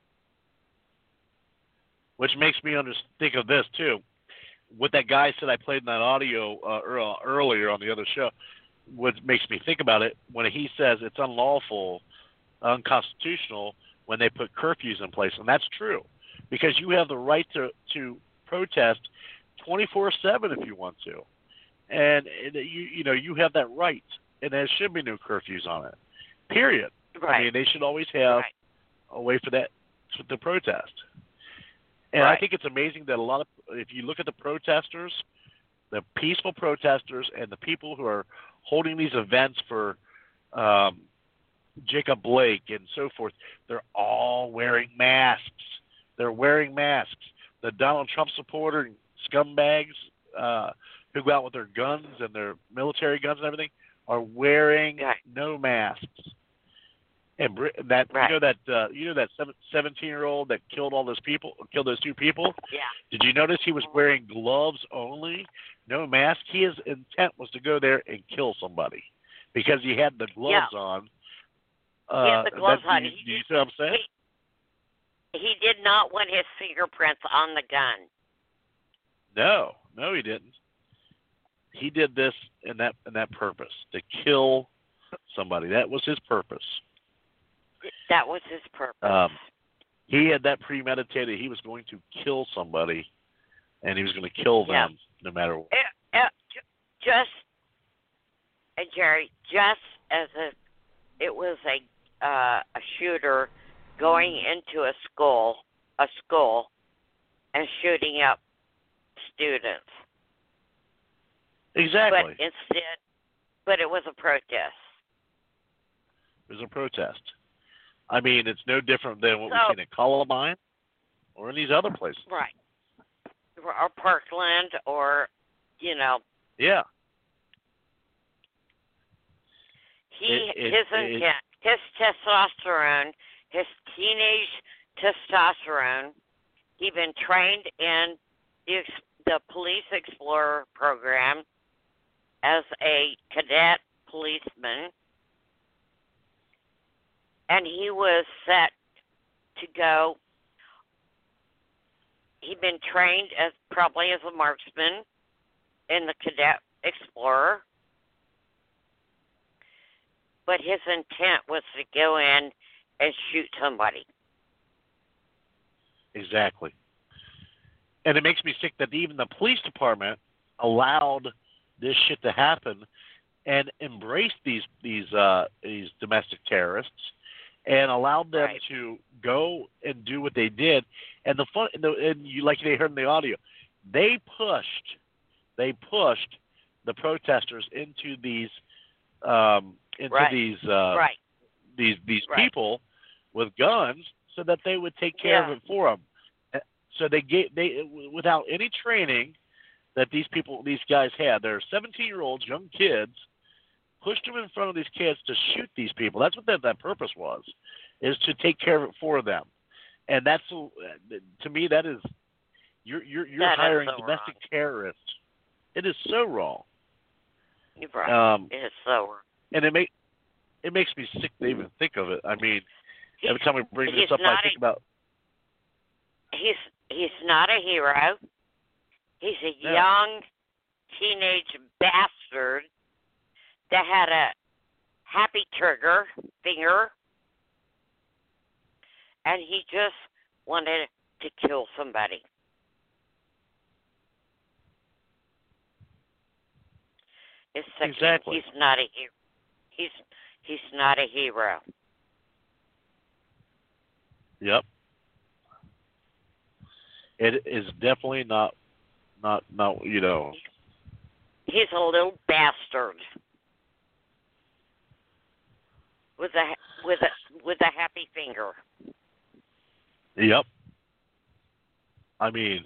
which makes me under, think of this too. What that guy said I played in that audio uh, ear- earlier on the other show, what makes me think about it when he says it's unlawful, unconstitutional when they put curfews in place, and that's true, because you have the right to to protest twenty-four seven if you want to, and you you know you have that right, and there should be no curfews on it. Period. Right. I mean, they should always have Right. a way for that to, to protest. And Right. I think it's amazing that a lot of, if you look at the protesters, the peaceful protesters and the people who are holding these events for um, Jacob Blake and so forth, they're all wearing masks. They're wearing masks. The Donald Trump supporter scumbags uh, who go out with their guns and their military guns and everything are wearing Right. no masks. And Br- that Right. you know that uh, you know that seventeen year old that killed all those people, killed those two people. Yeah. Did you notice he was wearing gloves only, no mask? His intent was to go there and kill somebody because he had the gloves Yeah. on. He Uh, had the gloves that, on. Do you, He do you did- see what I'm saying? He, he did not want his fingerprints on the gun. No, no, he didn't. He did this in that in that purpose to kill somebody. That was his purpose. That was his purpose. Um, he had that premeditated. He was going to kill somebody, and he was going to kill them Yeah. no matter what. It, it, ju- just, uh, Jerry, just as if it was a uh, a shooter going into a school, a school, and shooting up students. Exactly. But instead, but it was a protest. It was a protest. I mean, it's no different than what So- we've seen at Columbine or in these other places. Right. Or Parkland, or, you know, Yeah. he It- it- his it- intent, his testosterone, his teenage testosterone. He'd been trained in the ex- the Police Explorer program as a cadet policeman, and he was set to go. He'd been trained as probably as a marksman in the Cadet Explorer, but his intent was to go in and shoot somebody. Exactly. And it makes me sick that even the police department allowed this shit to happen and embraced these these uh, these domestic terrorists and allowed them Right. to go and do what they did. And the fun, and, the, and you like they heard in the audio, they pushed, they pushed the protesters into these um, into Right. these uh, Right. these these Right. people with guns so that they would take care Yeah. of it for them. So they gave they without any training, that these people, these guys had. They're seventeen-year-olds, young kids, pushed them in front of these kids to shoot these people. That's what that, that purpose was, is to take care of it for them. And that's, to me, that is, you're you're, you're That is hiring so domestic wrong. terrorists. It is so wrong. You're right. Um, it is so wrong. and it make it makes me sick to even think of it. I mean, He's, every time we bring this he's up, not I think a, about. He's he's not a hero. He's a No. young teenage bastard that had a happy trigger finger, and he just wanted to kill somebody. It's sickening. Exactly. He's not a hero. He's he's not a hero. Yep. It is definitely not, not, not. You know. He's a little bastard with a with a with a happy finger. Yep. I mean,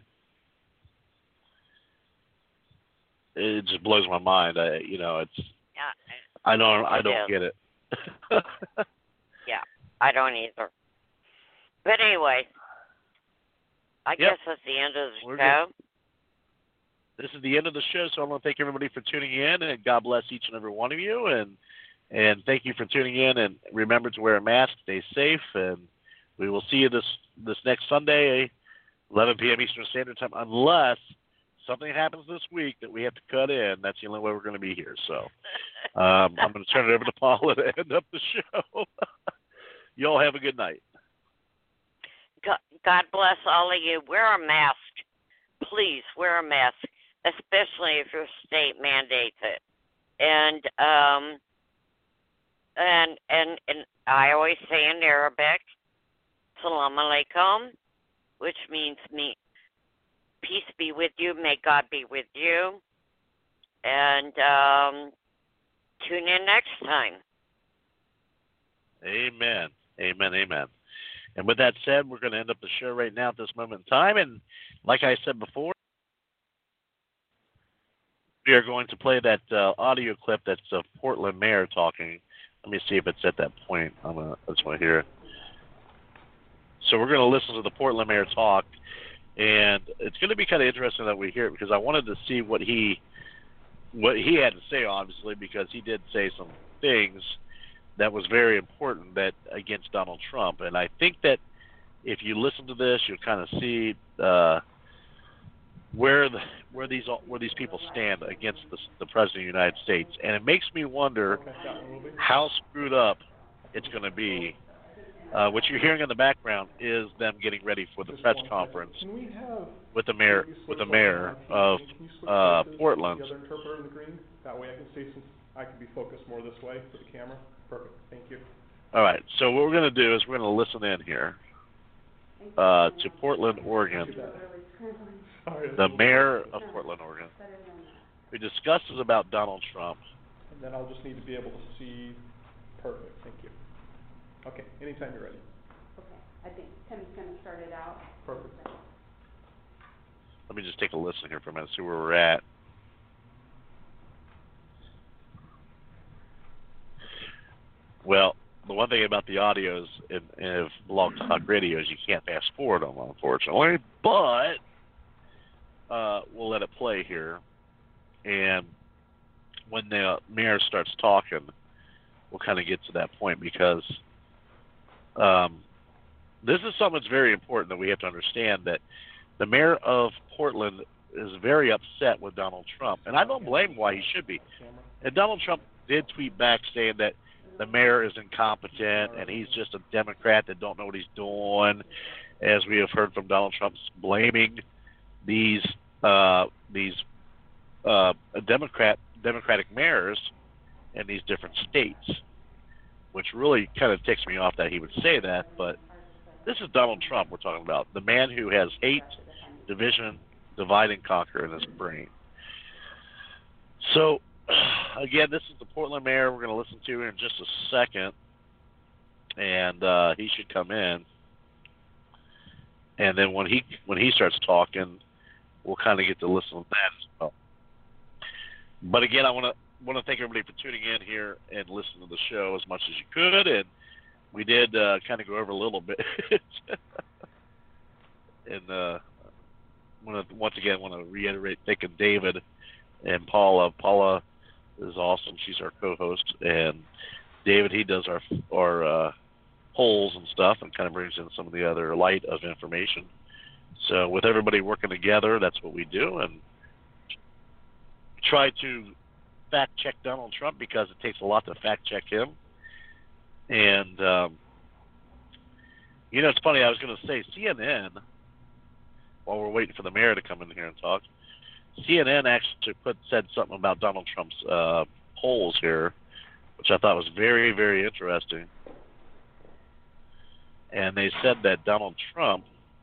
it just blows my mind. I, you know, it's. Yeah, I don't. I it don't is. get it. Yeah, I don't either. But anyway, I Yep. guess that's the end of the We're show. This is the end of the show, so I want to thank everybody for tuning in, and God bless each and every one of you, and and thank you for tuning in, and remember to wear a mask, stay safe, and we will see you this this next Sunday, eleven p.m. Eastern Standard Time, unless something happens this week that we have to cut in. That's the only way we're going to be here. So um, I'm going to turn it over to Paula to end up the show. You all have a good night. God, God bless all of you. Wear a mask. Please wear a mask, especially if your state mandates it. And um and and and I always say in Arabic, Salam alaikum, which means me peace be with you, may God be with you. And um tune in next time. Amen. Amen. Amen. And with that said, we're going to end up the show right now at this moment in time. And like I said before, we are going to play that uh, audio clip that's of Portland mayor talking. Let me see if it's at that point. I'm gonna, I just want to hear it. So we're going to listen to the Portland mayor talk. And it's going to be kind of interesting that we hear it, because I wanted to see what he what he had to say, obviously, because he did say some things that was very important that against Donald Trump. And I think that if you listen to this, you'll kind of see uh, where the, where these where these people stand against the, the President of the United States. And it makes me wonder how screwed up it's going to be. Uh, what you're hearing in the background is them getting ready for the press conference with the mayor with the mayor of uh, Portland. That way I can see, since I can be focused more this way for the camera. Perfect. Thank you. All right. So what we're going to do is we're going to listen in here uh, to Portland, Oregon. The mayor of Portland, Oregon, who discusses about Donald Trump. And then I'll just need to be able to see. Perfect. Thank you. Okay. Anytime you're ready. Okay. I think Tim's going to start it out. Perfect. Let me just take a listen here for a minute, see where we're at. Well, the one thing about the audios in, in Blog Talk Radio is you can't fast forward them, unfortunately. But uh, we'll let it play here. And when the mayor starts talking, we'll kind of get to that point, because um, this is something that's very important that we have to understand, that the mayor of Portland is very upset with Donald Trump. And I don't blame why he should be. And Donald Trump did tweet back saying that the mayor is incompetent and he's just a Democrat that don't know what he's doing, as we have heard from Donald Trump blaming these uh, these uh, Democrat Democratic mayors in these different states, which really kind of ticks me off that he would say that. But this is Donald Trump we're talking about, the man who has hate, division, divide and conquer in his brain. So, again, this is the Portland mayor we're going to listen to in just a second, and uh, he should come in. And then when he when he starts talking, we'll kind of get to listen to that as well. But again, I want to want to thank everybody for tuning in here and listening to the show as much as you could. And we did uh, kind of go over a little bit. and uh, want to once again want to reiterate thanking David and Paula. Paula is awesome. She's our co-host, and David, he does our our uh, polls and stuff, and kind of brings in some of the other light of information. So with everybody working together, that's what we do, and try to fact check Donald Trump because it takes a lot to fact check him. And um, you know, it's funny. I was going to say C N N. While we're waiting for the mayor to come in here and talk, C N N actually put said something about Donald Trump's uh, polls here, which I thought was very, very interesting. And they said that Donald Trump,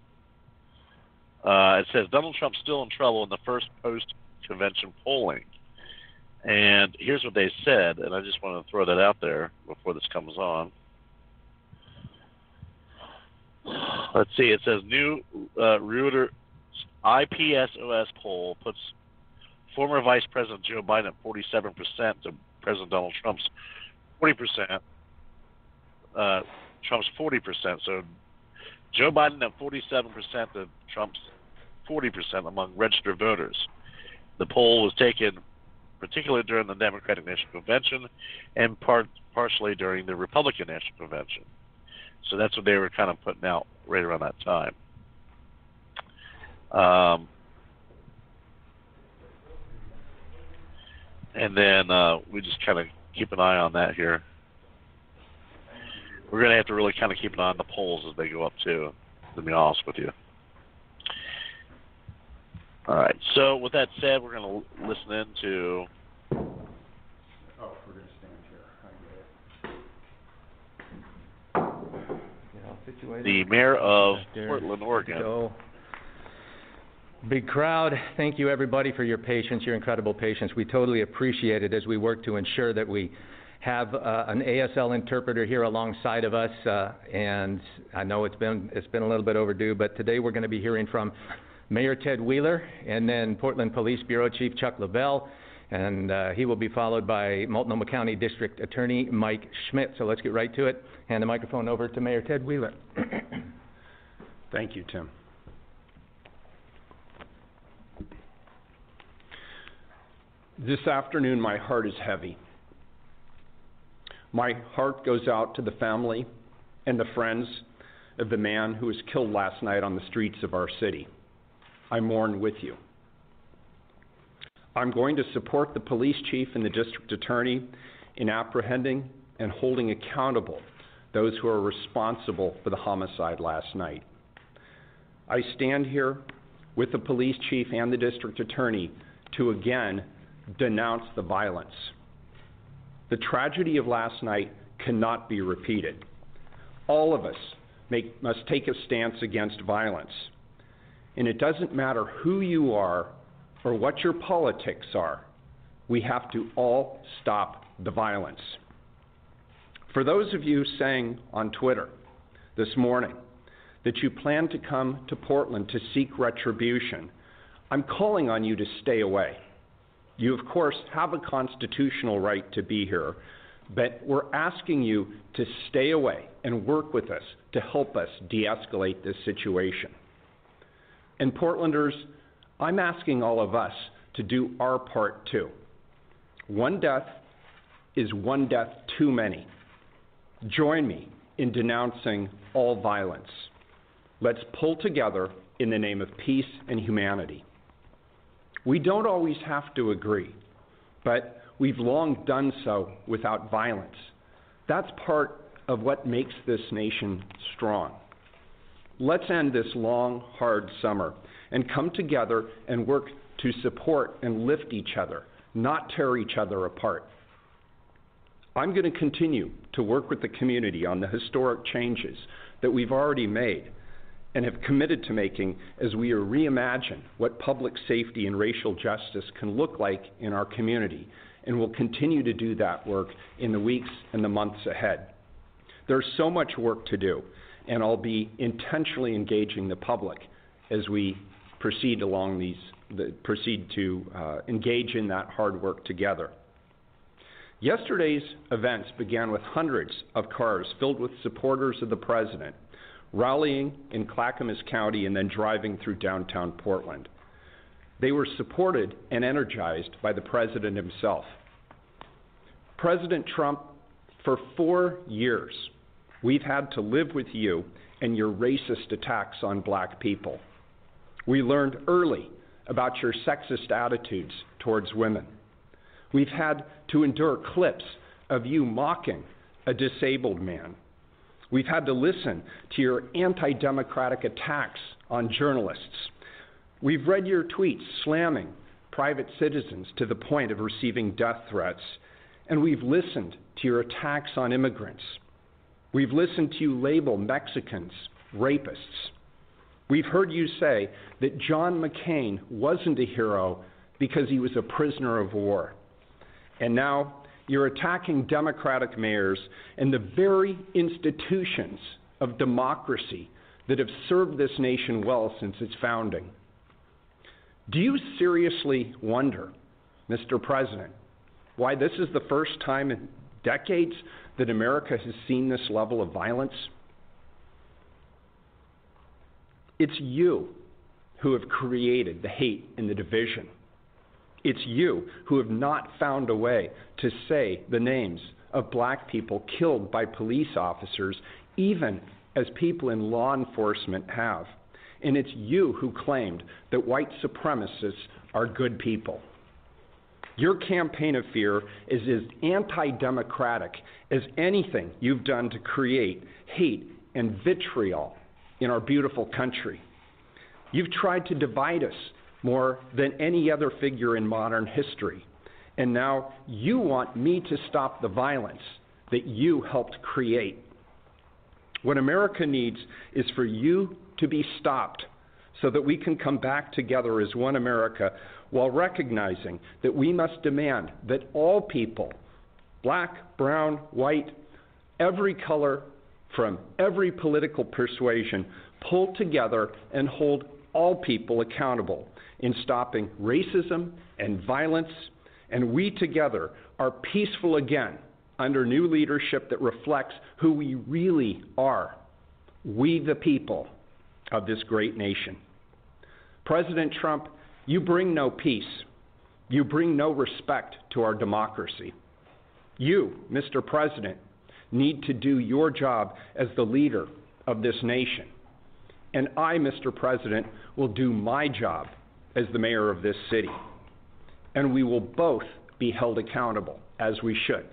uh, it says Donald Trump's still in trouble in the first post-convention polling. And here's what they said, and I just want to throw that out there before this comes on. Let's see, it says new uh, Reuters I P S O S poll puts former Vice President Joe Biden at forty-seven percent to President Donald Trump's forty percent. Uh, Trump's forty percent. So Joe Biden at forty-seven percent to Trump's forty percent among registered voters. The poll was taken particularly during the Democratic National Convention and part partially during the Republican National Convention. So that's what they were kind of putting out right around that time. Um, and then uh, we just kind of keep an eye on that here. We're going to have to really kind of keep an eye on the polls as they go up, too, to be honest with you. All right. So with that said, we're going to listen in to... Oh, we're going to stand here. I get it. The mayor of Portland, Oregon. So, big crowd. Thank you, everybody, for your patience, your incredible patience. We totally appreciate it as we work to ensure that we have uh, an A S L interpreter here alongside of us. Uh, and I know it's been it's been a little bit overdue, but today we're going to be hearing from Mayor Ted Wheeler and then Portland Police Bureau Chief Chuck LaBelle. And uh, he will be followed by Multnomah County District Attorney Mike Schmidt. So let's get right to it. Hand the microphone over to Mayor Ted Wheeler. Thank you, Tim. This afternoon, my heart is heavy. My heart goes out to the family and the friends of the man who was killed last night on the streets of our city. I mourn with you. I'm going to support the police chief and the district attorney in apprehending and holding accountable those who are responsible for the homicide last night. I stand here with the police chief and the district attorney to again denounce the violence. The tragedy of last night cannot be repeated. All of us make, must take a stance against violence. And it doesn't matter who you are or what your politics are, we have to all stop the violence. For those of you saying on Twitter this morning that you plan to come to Portland to seek retribution, I'm calling on you to stay away. You, of course, have a constitutional right to be here, but we're asking you to stay away and work with us to help us de-escalate this situation. And Portlanders, I'm asking all of us to do our part too. One death is one death too many. Join me in denouncing all violence. Let's pull together in the name of peace and humanity. We don't always have to agree, but we've long done so without violence. That's part of what makes this nation strong. Let's end this long, hard summer and come together and work to support and lift each other, not tear each other apart. I'm going to continue to work with the community on the historic changes that we've already made and have committed to making as we reimagine what public safety and racial justice can look like in our community, and we'll continue to do that work in the weeks and the months ahead. There's so much work to do, and I'll be intentionally engaging the public as we proceed along these the, proceed to uh, engage in that hard work together. Yesterday's events began with hundreds of cars filled with supporters of the president rallying in Clackamas County and then driving through downtown Portland. They were supported and energized by the president himself. President Trump, for four years, we've had to live with you and your racist attacks on black people. We learned early about your sexist attitudes towards women. We've had to endure clips of you mocking a disabled man. We've had to listen to your anti-democratic attacks on journalists. We've read your tweets slamming private citizens to the point of receiving death threats. And we've listened to your attacks on immigrants. We've listened to you label Mexicans rapists. We've heard you say that John McCain wasn't a hero because he was a prisoner of war. And now you're attacking Democratic mayors and the very institutions of democracy that have served this nation well since its founding. Do you seriously wonder, Mister President, why this is the first time in decades that America has seen this level of violence? It's you who have created the hate and the division. It's you who have not found a way to say the names of black people killed by police officers, even as people in law enforcement have. And it's you who claimed that white supremacists are good people. Your campaign of fear is as anti-democratic as anything you've done to create hate and vitriol in our beautiful country. You've tried to divide us more than any other figure in modern history. And now you want me to stop the violence that you helped create. What America needs is for you to be stopped so that we can come back together as one America, while recognizing that we must demand that all people, black, brown, white, every color, from every political persuasion, pull together and hold all people accountable in stopping racism and violence, and we together are peaceful again under new leadership that reflects who we really are, we the people of this great nation. President Trump, you bring no peace. You bring no respect to our democracy. You, Mister President, need to do your job as the leader of this nation. And I, Mister President, will do my job as the mayor of this city. And we will both be held accountable, as we should.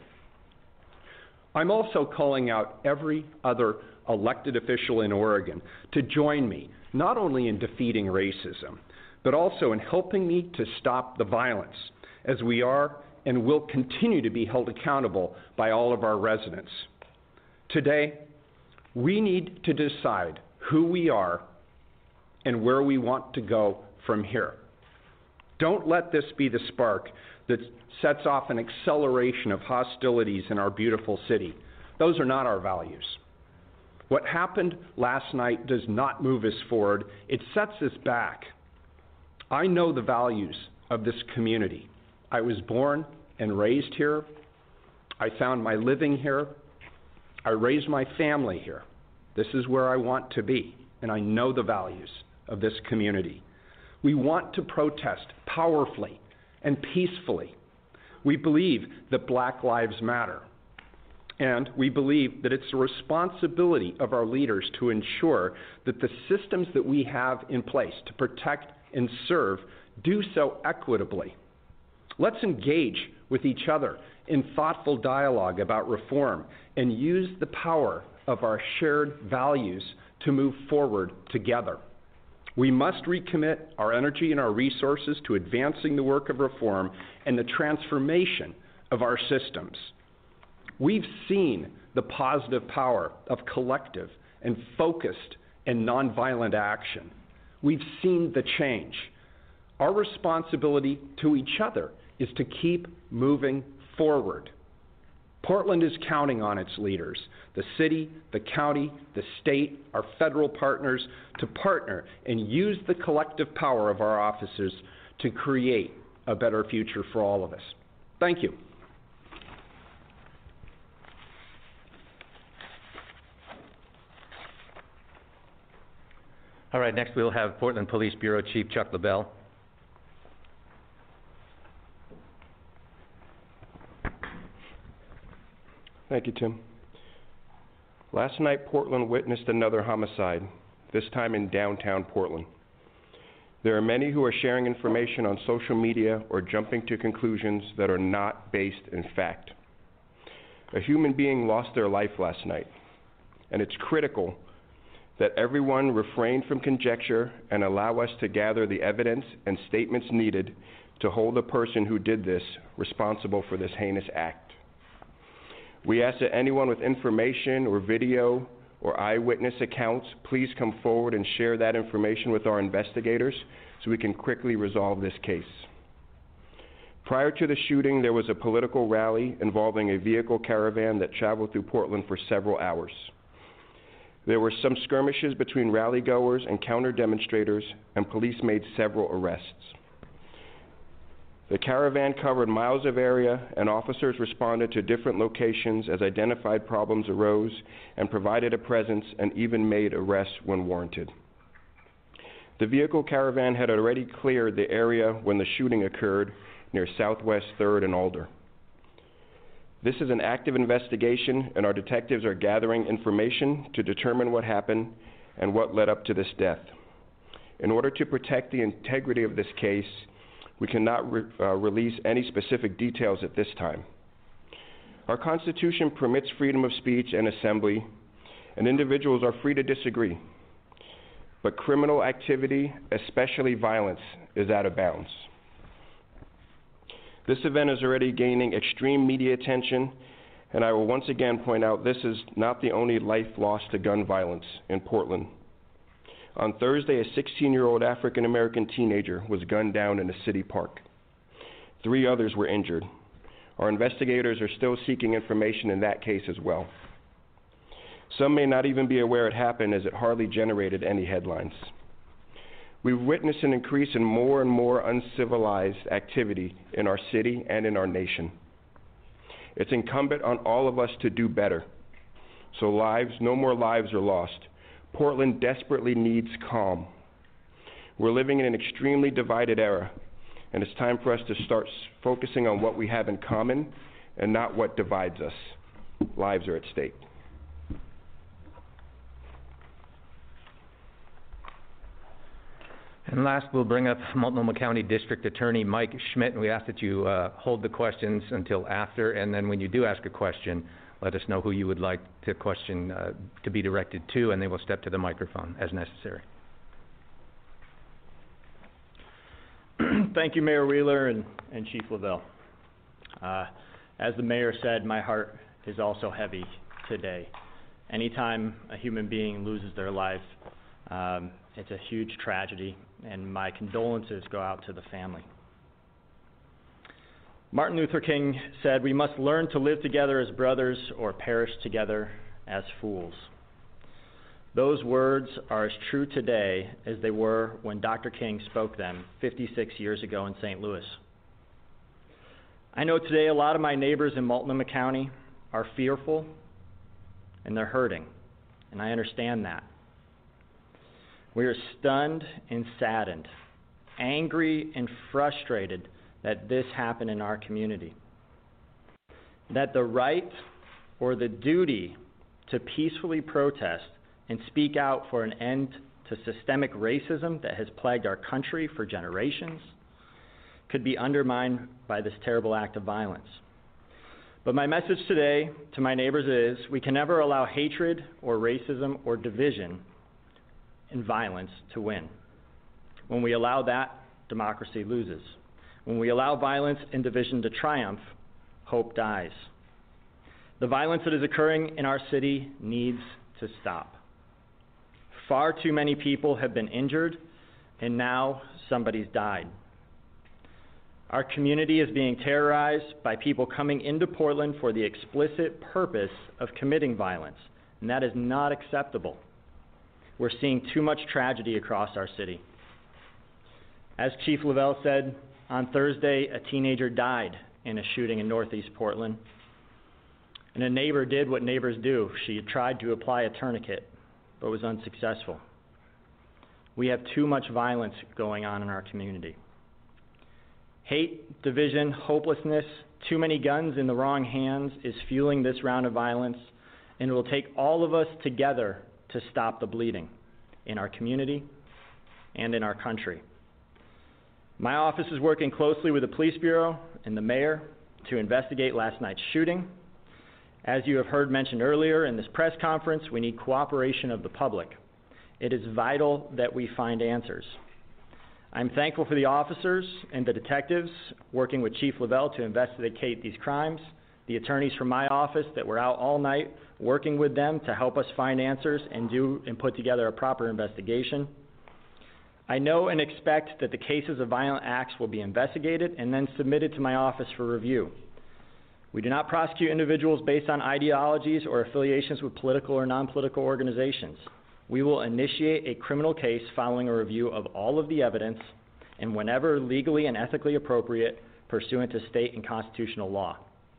I'm also calling out every other elected official in Oregon to join me, not only in defeating racism, but also in helping me to stop the violence, as we are and will continue to be held accountable by all of our residents. Today, we need to decide who we are and where we want to go from here. Don't let this be the spark that sets off an acceleration of hostilities in our beautiful city. Those are not our values. What happened last night does not move us forward. It sets us back. I know the values of this community. I was born and raised here. I found my living here. I raised my family here. This is where I want to be, and I know the values of this community. We want to protest powerfully and peacefully. We believe that Black Lives Matter. And we believe that it's the responsibility of our leaders to ensure that the systems that we have in place to protect and serve do so equitably. Let's engage with each other in thoughtful dialogue about reform and use the power of our shared values to move forward together. We must recommit our energy and our resources to advancing the work of reform and the transformation of our systems. We've seen the positive power of collective and focused and nonviolent action. We've seen the change. Our responsibility to each other is to keep moving forward. Portland is counting on its leaders, the city, the county, the state, our federal partners, to partner and use the collective power of our officers to create a better future for all of us. Thank you. All right, next we'll have Portland Police Bureau Chief Chuck LaBelle. Thank you, Tim. Last night, Portland witnessed another homicide, this time in downtown Portland. There are many who are sharing information on social media or jumping to conclusions that are not based in fact. A human being lost their life last night, and it's critical that everyone refrain from conjecture and allow us to gather the evidence and statements needed to hold the person who did this responsible for this heinous act. We ask that anyone with information or video or eyewitness accounts please come forward and share that information with our investigators so we can quickly resolve this case. Prior to the shooting, there was a political rally involving a vehicle caravan that traveled through Portland for several hours. There were some skirmishes between rally-goers and counter-demonstrators, and police made several arrests. The caravan covered miles of area, and officers responded to different locations as identified problems arose and provided a presence and even made arrests when warranted. The vehicle caravan had already cleared the area when the shooting occurred near Southwest third and Alder. This is an active investigation, and our detectives are gathering information to determine what happened and what led up to this death. In order to protect the integrity of this case, we cannot re- uh, release any specific details at this time. Our Constitution permits freedom of speech and assembly, and individuals are free to disagree. But criminal activity, especially violence, is out of bounds. This event is already gaining extreme media attention, and I will once again point out this is not the only life lost to gun violence in Portland. On Thursday, a sixteen-year-old African-American teenager was gunned down in a city park. Three others were injured. Our investigators are still seeking information in that case as well. Some may not even be aware it happened, as it hardly generated any headlines. We've witnessed an increase in more and more uncivilized activity in our city and in our nation. It's incumbent on all of us to do better, so lives, no more lives are lost. Portland desperately needs calm. We're living in an extremely divided era, and it's time for us to start focusing on what we have in common and not what divides us. Lives are at stake. And last, we'll bring up Multnomah County District Attorney Mike Schmidt, and we ask that you uh, hold the questions until after, and then when you do ask a question, let us know who you would like the question uh, to be directed to, and they will step to the microphone as necessary. Thank you, Mayor Wheeler and, and Chief LaBelle. Uh, as the mayor said, my heart is also heavy today. Anytime a human being loses their life, um, it's a huge tragedy, and my condolences go out to the family. Martin Luther King said, "We must learn to live together as brothers or perish together as fools." Those words are as true today as they were when Doctor King spoke them fifty-six years ago in Saint Louis. I know today a lot of my neighbors in Multnomah County are fearful and they're hurting, and I understand that. We are stunned and saddened, angry and frustrated that this happened in our community. That the right or the duty to peacefully protest and speak out for an end to systemic racism that has plagued our country for generations could be undermined by this terrible act of violence. But my message today to my neighbors is we can never allow hatred or racism or division and violence to win. When we allow that, democracy loses. When we allow violence and division to triumph, hope dies. The violence that is occurring in our city needs to stop. Far too many people have been injured, and now somebody's died. Our community is being terrorized by people coming into Portland for the explicit purpose of committing violence, and that is not acceptable. We're seeing too much tragedy across our city. As Chief Lavelle said, on Thursday, a teenager died in a shooting in Northeast Portland. And a neighbor did what neighbors do. She tried to apply a tourniquet, but was unsuccessful. We have too much violence going on in our community. Hate, division, hopelessness, too many guns in the wrong hands is fueling this round of violence, and it will take all of us together to stop the bleeding in our community and in our country. My office is working closely with the Police Bureau and the Mayor to investigate last night's shooting. As you have heard mentioned earlier in this press conference, we need cooperation of the public. It is vital that we find answers. I'm thankful for the officers and the detectives working with Chief Lavelle to investigate these crimes, the attorneys from my office that were out all night working with them to help us find answers and do and put together a proper investigation. I know and expect that the cases of violent acts will be investigated and then submitted to my office for review. We do not prosecute individuals based on ideologies or affiliations with political or non-political organizations. We will initiate a criminal case following a review of all of the evidence and whenever legally and ethically appropriate, pursuant to state and constitutional law.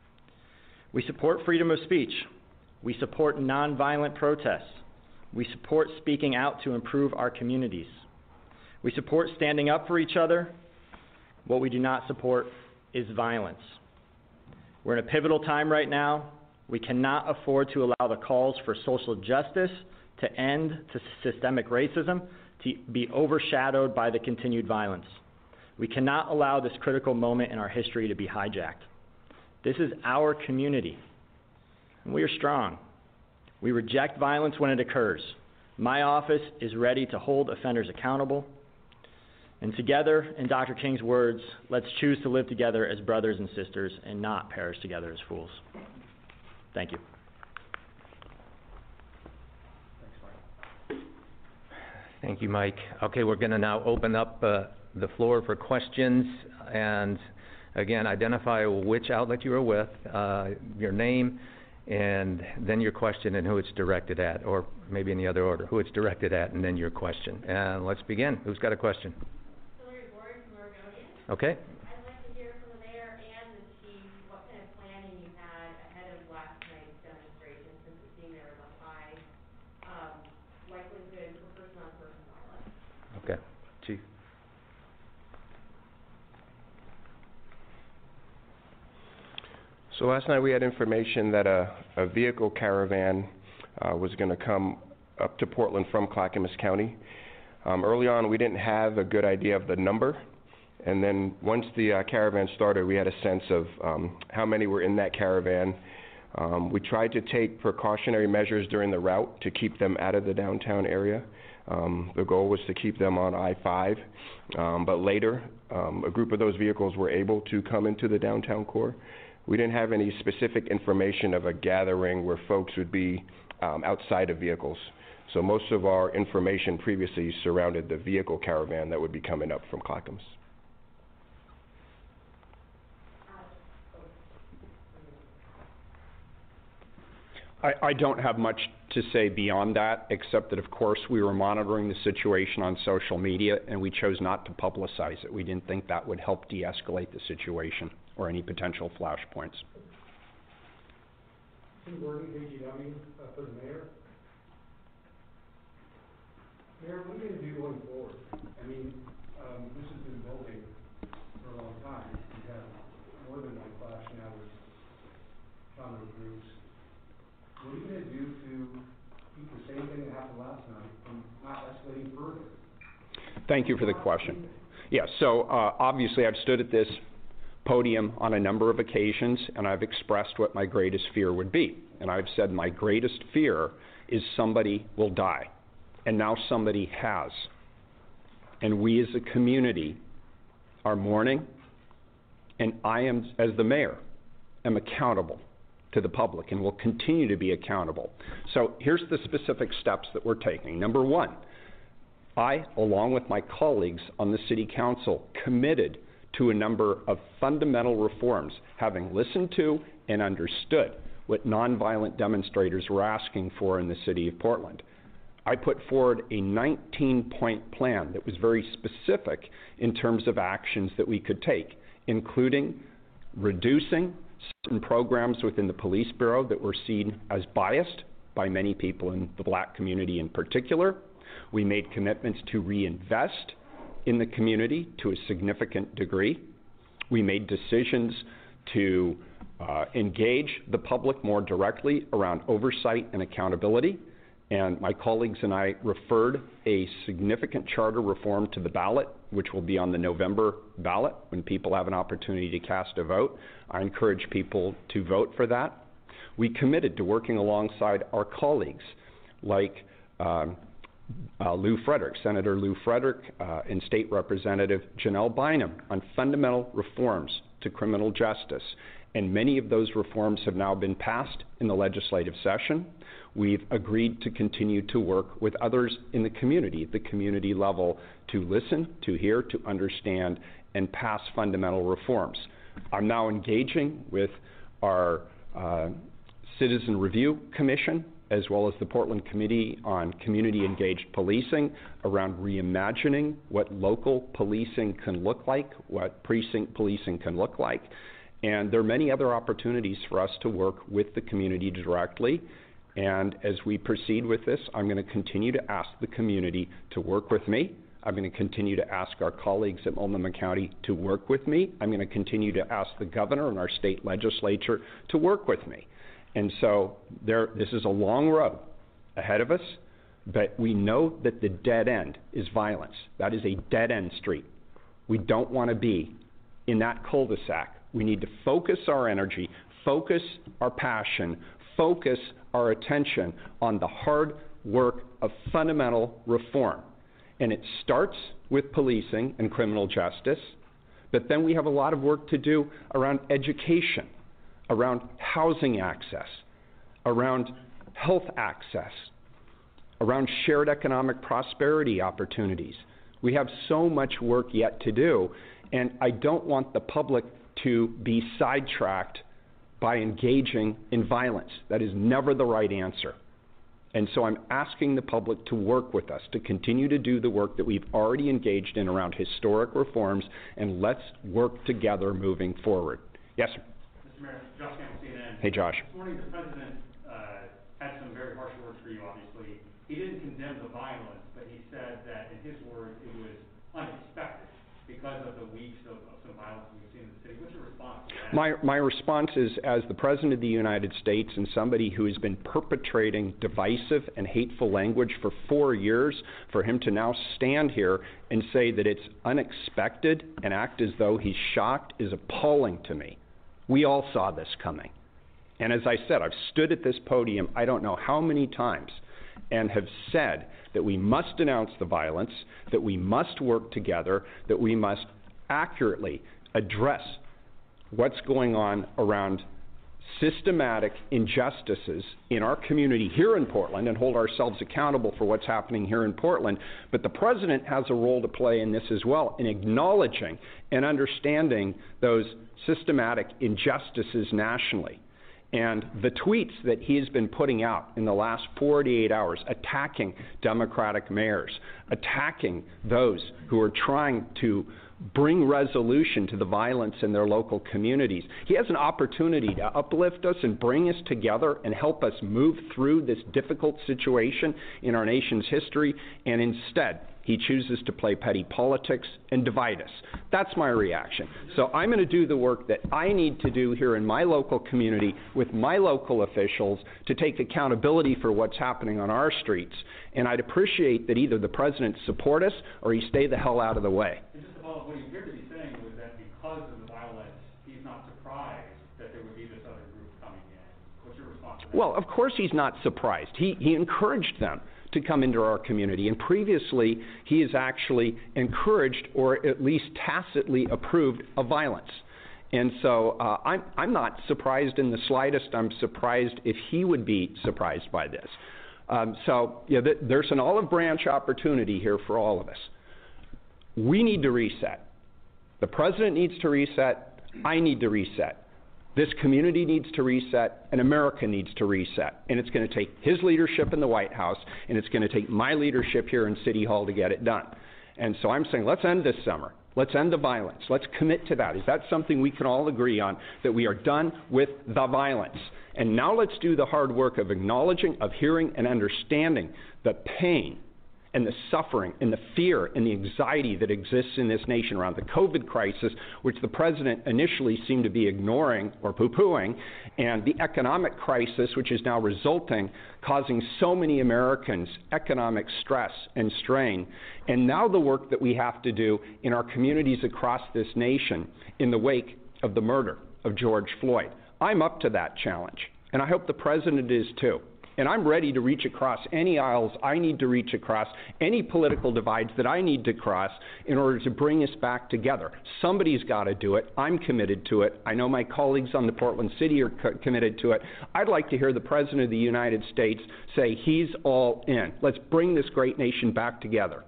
We support freedom of speech. We support nonviolent protests. We support speaking out to improve our communities. We support standing up for each other. What we do not support is violence. We're in a pivotal time right now. We cannot afford to allow the calls for social justice to end to systemic racism to be overshadowed by the continued violence. We cannot allow this critical moment in our history to be hijacked. This is our community, and we are strong. We reject violence when it occurs. My office is ready to hold offenders accountable. And together, in Doctor King's words, let's choose to live together as brothers and sisters and not perish together as fools. Thank you. Thank you, Mike. Okay, we're going to now open up uh, the floor for questions. And again, identify which outlet you are with, uh, your name, and then your question and who it's directed at, or maybe in the other order, who it's directed at, and then your question. And let's begin. Who's got a question? Okay. I'd like to hear from the mayor and the chief what kind of planning you had ahead of last night's demonstration, since it seemed there was a high um, likelihood for person-on-person violence. Okay, chief. So last night we had information that a, a vehicle caravan uh, was going to come up to Portland from Clackamas County. Um, early on, we didn't have a good idea of the number. And then once the uh, caravan started, we had a sense of um, how many were in that caravan. Um, we tried to take precautionary measures during the route to keep them out of the downtown area. Um, the goal was to keep them on I five, um, but later um, a group of those vehicles were able to come into the downtown core. We didn't have any specific information of a gathering where folks would be um, outside of vehicles. So most of our information previously surrounded the vehicle caravan that would be coming up from Clackamas. I, I don't have much to say beyond that, except that, of course, we were monitoring the situation on social media, and we chose not to publicize it. We didn't think that would help de-escalate the situation or any potential flashpoints. Tim Gordon, A G W, uh, for the mayor. Mayor, what are you going to do going forward? I mean, um, this has been building for a long time. We've had more than one clash now with counter groups. What are you going to do to keep the same thing that happened last night from not escalating further? Thank you for the question. Yeah, so uh, obviously I've stood at this podium on a number of occasions, and I've expressed what my greatest fear would be. And I've said my greatest fear is somebody will die. And now somebody has. And we as a community are mourning, and I am, as the mayor, am accountable to the public and will continue to be accountable. So here's the specific steps that we're taking. Number one, I, along with my colleagues on the City Council, committed to a number of fundamental reforms, having listened to and understood what nonviolent demonstrators were asking for in the City of Portland. I put forward a nineteen-point plan that was very specific in terms of actions that we could take, including reducing certain programs within the police bureau that were seen as biased by many people in the black community in particular. We made commitments to reinvest in the community to a significant degree. We made decisions to uh, engage the public more directly around oversight and accountability. And my colleagues and I referred a significant charter reform to the ballot, which will be on the November ballot when people have an opportunity to cast a vote. I encourage people to vote for that. We committed to working alongside our colleagues like um, uh, Lou Frederick, Senator Lou Frederick, uh, and State Representative Janelle Bynum on fundamental reforms to criminal justice. And many of those reforms have now been passed in the legislative session. We've agreed to continue to work with others in the community, at the community level, to listen, to hear, to understand, and pass fundamental reforms. I'm now engaging with our uh, Citizen Review Commission, as well as the Portland Committee on Community Engaged Policing, around reimagining what local policing can look like, what precinct policing can look like. And there are many other opportunities for us to work with the community directly. And as we proceed with this, I'm going to continue to ask the community to work with me. I'm going to continue to ask our colleagues at Multnomah County to work with me. I'm going to continue to ask the governor and our state legislature to work with me. And so there, this is a long road ahead of us, but we know that the dead end is violence. That is a dead-end street. We don't want to be in that cul-de-sac. We need to focus our energy, focus our passion, focus our attention on the hard work of fundamental reform. And it starts with policing and criminal justice, but then we have a lot of work to do around education, around housing access, around health access, around shared economic prosperity opportunities. We have so much work yet to do, and I don't want the public to be sidetracked by engaging in violence. That is never the right answer. And so I'm asking the public to work with us, to continue to do the work that we've already engaged in around historic reforms, and let's work together moving forward. Yes, sir? Mister Mayor, Josh Campbell, C N N. Hey, Josh. This morning the President uh, had some very harsh words for you, obviously. He didn't condemn the violence, but he said that, in his words, it was unexpected because of the weeks of, of some violence we've seen in the city. What's your response to that? My, my response is, as the President of the United States and somebody who has been perpetrating divisive and hateful language for four years, for him to now stand here and say that it's unexpected and act as though he's shocked is appalling to me. We all saw this coming. And as I said, I've stood at this podium I don't know how many times and have said that we must denounce the violence, that we must work together, that we must accurately address what's going on around systematic injustices in our community here in Portland and hold ourselves accountable for what's happening here in Portland. But the President has a role to play in this as well, in acknowledging and understanding those systematic injustices nationally. And the tweets that he has been putting out in the last forty-eight hours, attacking Democratic mayors, attacking those who are trying to bring resolution to the violence in their local communities. He has an opportunity to uplift us and bring us together and help us move through this difficult situation in our nation's history, and instead, he chooses to play petty politics and divide us. That's my reaction. So I'm going to do the work that I need to do here in my local community with my local officials to take accountability for what's happening on our streets. And I'd appreciate that either the President support us or he stay the hell out of the way. And just to follow up, what you appear to be saying was that because of the violence, he's not surprised that there would be this other group coming in. What's your response to that? Well, of course he's not surprised. He, he encouraged them to come into our community. And previously, he has actually encouraged or at least tacitly approved of violence. And so uh, I'm, I'm not surprised in the slightest. I'm surprised if he would be surprised by this. Um, so yeah, th- there's an olive branch opportunity here for all of us. We need to reset. The President needs to reset. I need to reset. This community needs to reset, and America needs to reset. And it's going to take his leadership in the White House, and it's going to take my leadership here in City Hall to get it done. And so I'm saying, let's end this summer. Let's end the violence. Let's commit to that. Is that something we can all agree on, that we are done with the violence? And now let's do the hard work of acknowledging, of hearing, and understanding the pain and the suffering and the fear and the anxiety that exists in this nation around the COVID crisis, which the president initially seemed to be ignoring or poo-pooing, and the economic crisis, which is now resulting, causing so many Americans economic stress and strain, and now the work that we have to do in our communities across this nation in the wake of the murder of George Floyd. I'm up to that challenge, and I hope the president is too. And I'm ready to reach across any aisles I need to reach across, any political divides that I need to cross in order to bring us back together. Somebody's got to do it. I'm committed to it. I know my colleagues on the Portland City are co- committed to it. I'd like to hear the President of the United States say he's all in. Let's bring this great nation back together.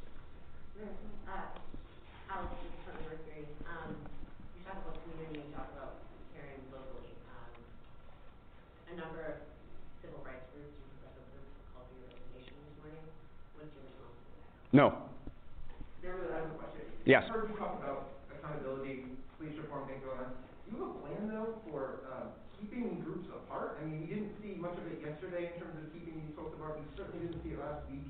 No. There was a question. Yes. I heard you talk about accountability, police reform, things going on. Do you have a plan, though, for uh, keeping groups apart? I mean, we didn't see much of it yesterday in terms of keeping these folks apart. We certainly didn't see it last week.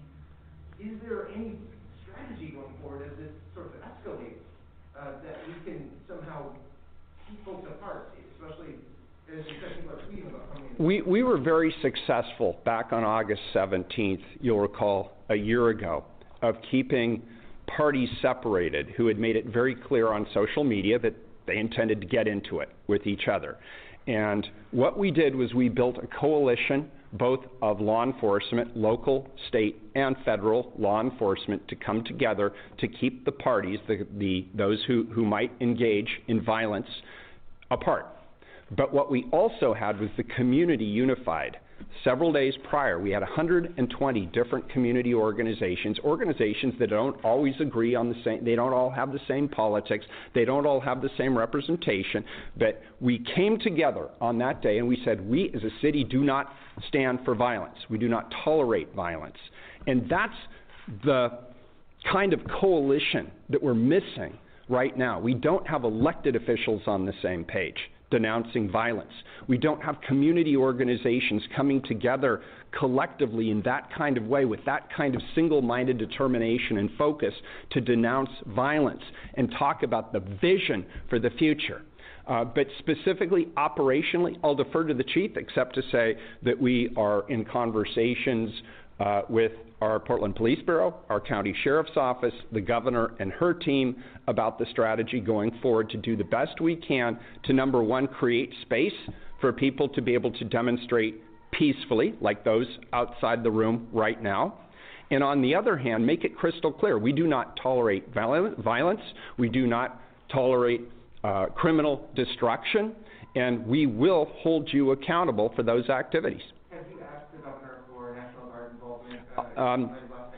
Is there any strategy going forward as this sort of escalates uh, that we can somehow keep folks apart, especially as you said, people are tweeting about coming in? We, we were very successful back on August seventeenth, you'll recall, a year ago, of keeping parties separated who had made it very clear on social media that they intended to get into it with each other. And what we did was we built a coalition both of law enforcement, local, state, and federal law enforcement to come together to keep the parties, the, the, those who, who might engage in violence, apart. But what we also had was the community unified. Several days prior, we had one hundred twenty different community organizations, organizations that don't always agree on the same, they don't all have the same politics, they don't all have the same representation, but we came together on that day and we said, we as a city do not stand for violence. We do not tolerate violence. And that's the kind of coalition that we're missing right now. We don't have elected officials on the same page denouncing violence. We don't have community organizations coming together collectively in that kind of way with that kind of single-minded determination and focus to denounce violence and talk about the vision for the future. Uh, but specifically, operationally, I'll defer to the chief, except to say that we are in conversations uh, with our Portland Police Bureau, our county sheriff's office, the governor and her team about the strategy going forward to do the best we can to, number one, create space for people to be able to demonstrate peacefully, like those outside the room right now. And on the other hand, make it crystal clear, we do not tolerate violence, we do not tolerate uh, criminal destruction, and we will hold you accountable for those activities. Have you asked the governor for National Guard involvement? Uh, um,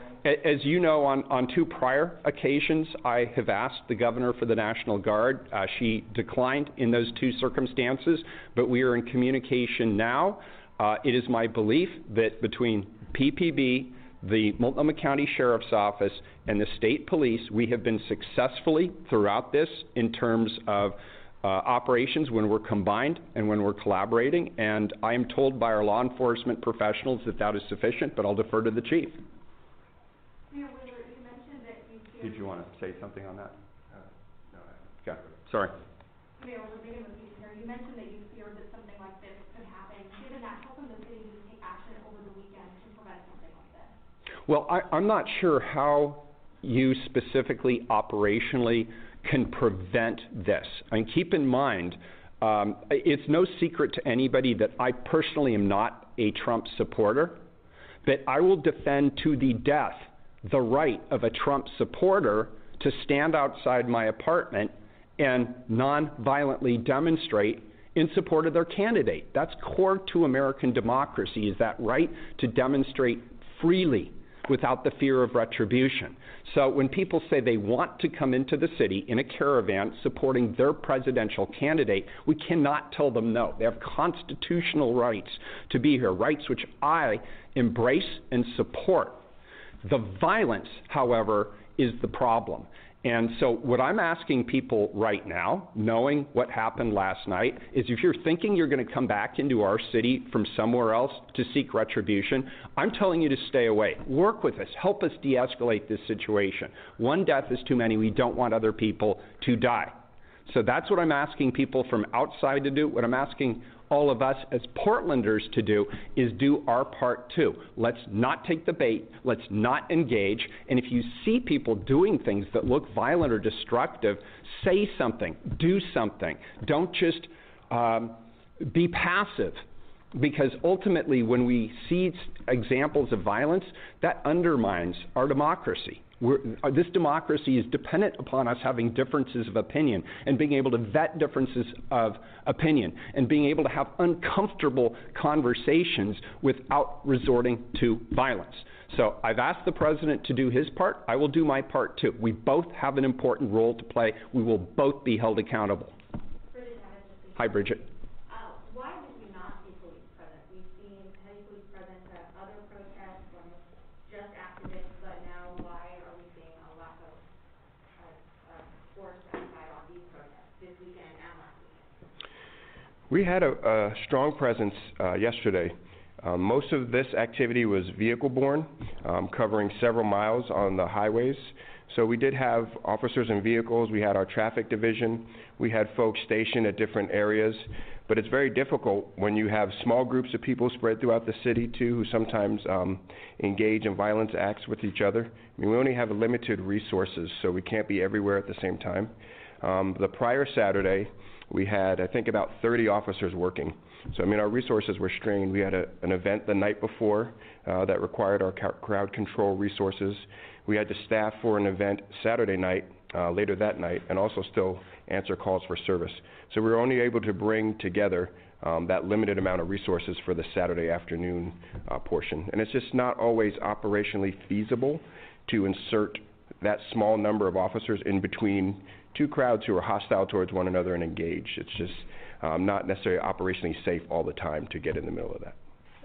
As you know, on, on two prior occasions, I have asked the governor for the National Guard. Uh, she declined in those two circumstances, but we are in communication now. Uh, it is my belief that between P P B, the Multnomah County Sheriff's Office, and the state police, we have been successfully throughout this in terms of uh, operations when we're combined and when we're collaborating. And I am told by our law enforcement professionals that that is sufficient, but I'll defer to the chief. Mayor Willard, you mentioned that you fear... Did you want to say something on that? Uh, no. Okay. Sorry. Mayor Willard, you mentioned that you feared that something like this could happen. Given that, how can the city just take action over the weekend to prevent something like this? Well, I, I'm not sure how you specifically operationally can prevent this. I mean, keep in mind, um, it's no secret to anybody that I personally am not a Trump supporter, but I will defend to the death the right of a Trump supporter to stand outside my apartment and non-violently demonstrate in support of their candidate. That's core to American democracy, is that right to demonstrate freely without the fear of retribution. So when people say they want to come into the city in a caravan supporting their presidential candidate, we cannot tell them no. They have constitutional rights to be here, rights which I embrace and support. The violence, however, is the problem. And so what I'm asking people right now, knowing what happened last night, is if you're thinking you're going to come back into our city from somewhere else to seek retribution, I'm telling you to stay away. Work with us. Help us de-escalate this situation. One death is too many. We don't want other people to die. So that's what I'm asking people from outside to do. What I'm asking all of us as Portlanders to do is do our part too. Let's not take the bait. Let's not engage. And if you see people doing things that look violent or destructive, say something. Do something. Don't just um, be passive. Because ultimately, when we see examples of violence, that undermines our democracy. We're, this democracy is dependent upon us having differences of opinion and being able to vet differences of opinion and being able to have uncomfortable conversations without resorting to violence. So I've asked the president to do his part. I will do my part too. We both have an important role to play. We will both be held accountable. Bridget, Hi, Bridget. uh, why did we not see police present? We've seen heavy police presence at other protests when just after this, but now why are we seeing a lack of, of, of force outside on these protests this weekend and last weekend? We had a, a strong presence uh, yesterday. Um, most of this activity was vehicle-borne, um, covering several miles on the highways. So we did have officers in vehicles. We had our traffic division. We had folks stationed at different areas. But it's very difficult when you have small groups of people spread throughout the city, too, who sometimes um, engage in violence acts with each other. I mean, we only have limited resources, so we can't be everywhere at the same time. Um, the prior Saturday, we had, I think, about thirty officers working. So, I mean, our resources were strained. We had a, an event the night before uh, that required our crowd control resources. We had to staff for an event Saturday night, uh, later that night, and also still answer calls for service. So we were only able to bring together um, that limited amount of resources for the Saturday afternoon uh, portion. And it's just not always operationally feasible to insert that small number of officers in between two crowds who are hostile towards one another and engage. It's just um, not necessarily operationally safe all the time to get in the middle of that.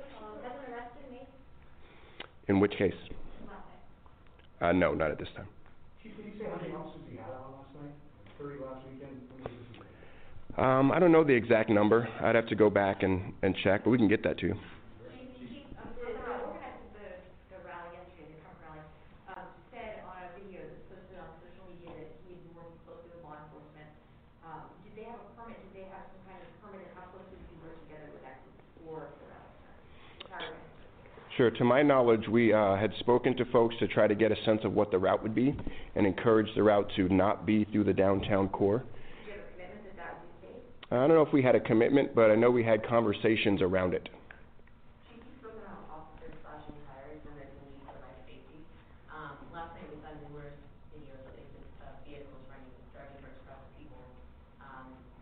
In which case? Uh, no, not at this time. Chief, did you say how many officers you had on last night? thirty last weekend? Um, I don't know the exact number. I'd have to go back and, and check, but we can get that to you. Sure. To my knowledge, we uh, had spoken to folks to try to get a sense of what the route would be and encourage the route to not be through the downtown core. Did you have a commitment that that would be safe? I don't know if we had a commitment, but I know we had conversations around it. Chief, you've spoken about officers slashing tires when there's a need for life safety. Um, last night we saw numerous videos of uh, vehicles running, driving towards across people. Um,